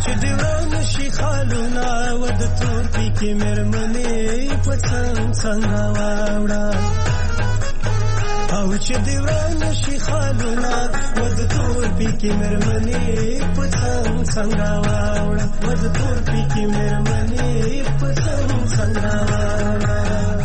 چې دی وران شي خالونه ود تور پی کې مرمنې پڅنګ څنګه واوړه او چې دی وران شي خالونه ود تور پی کې مرمنې پڅنګ څنګه واوړه ود تور پی کې مرمنې پڅنګ څنګه واوړه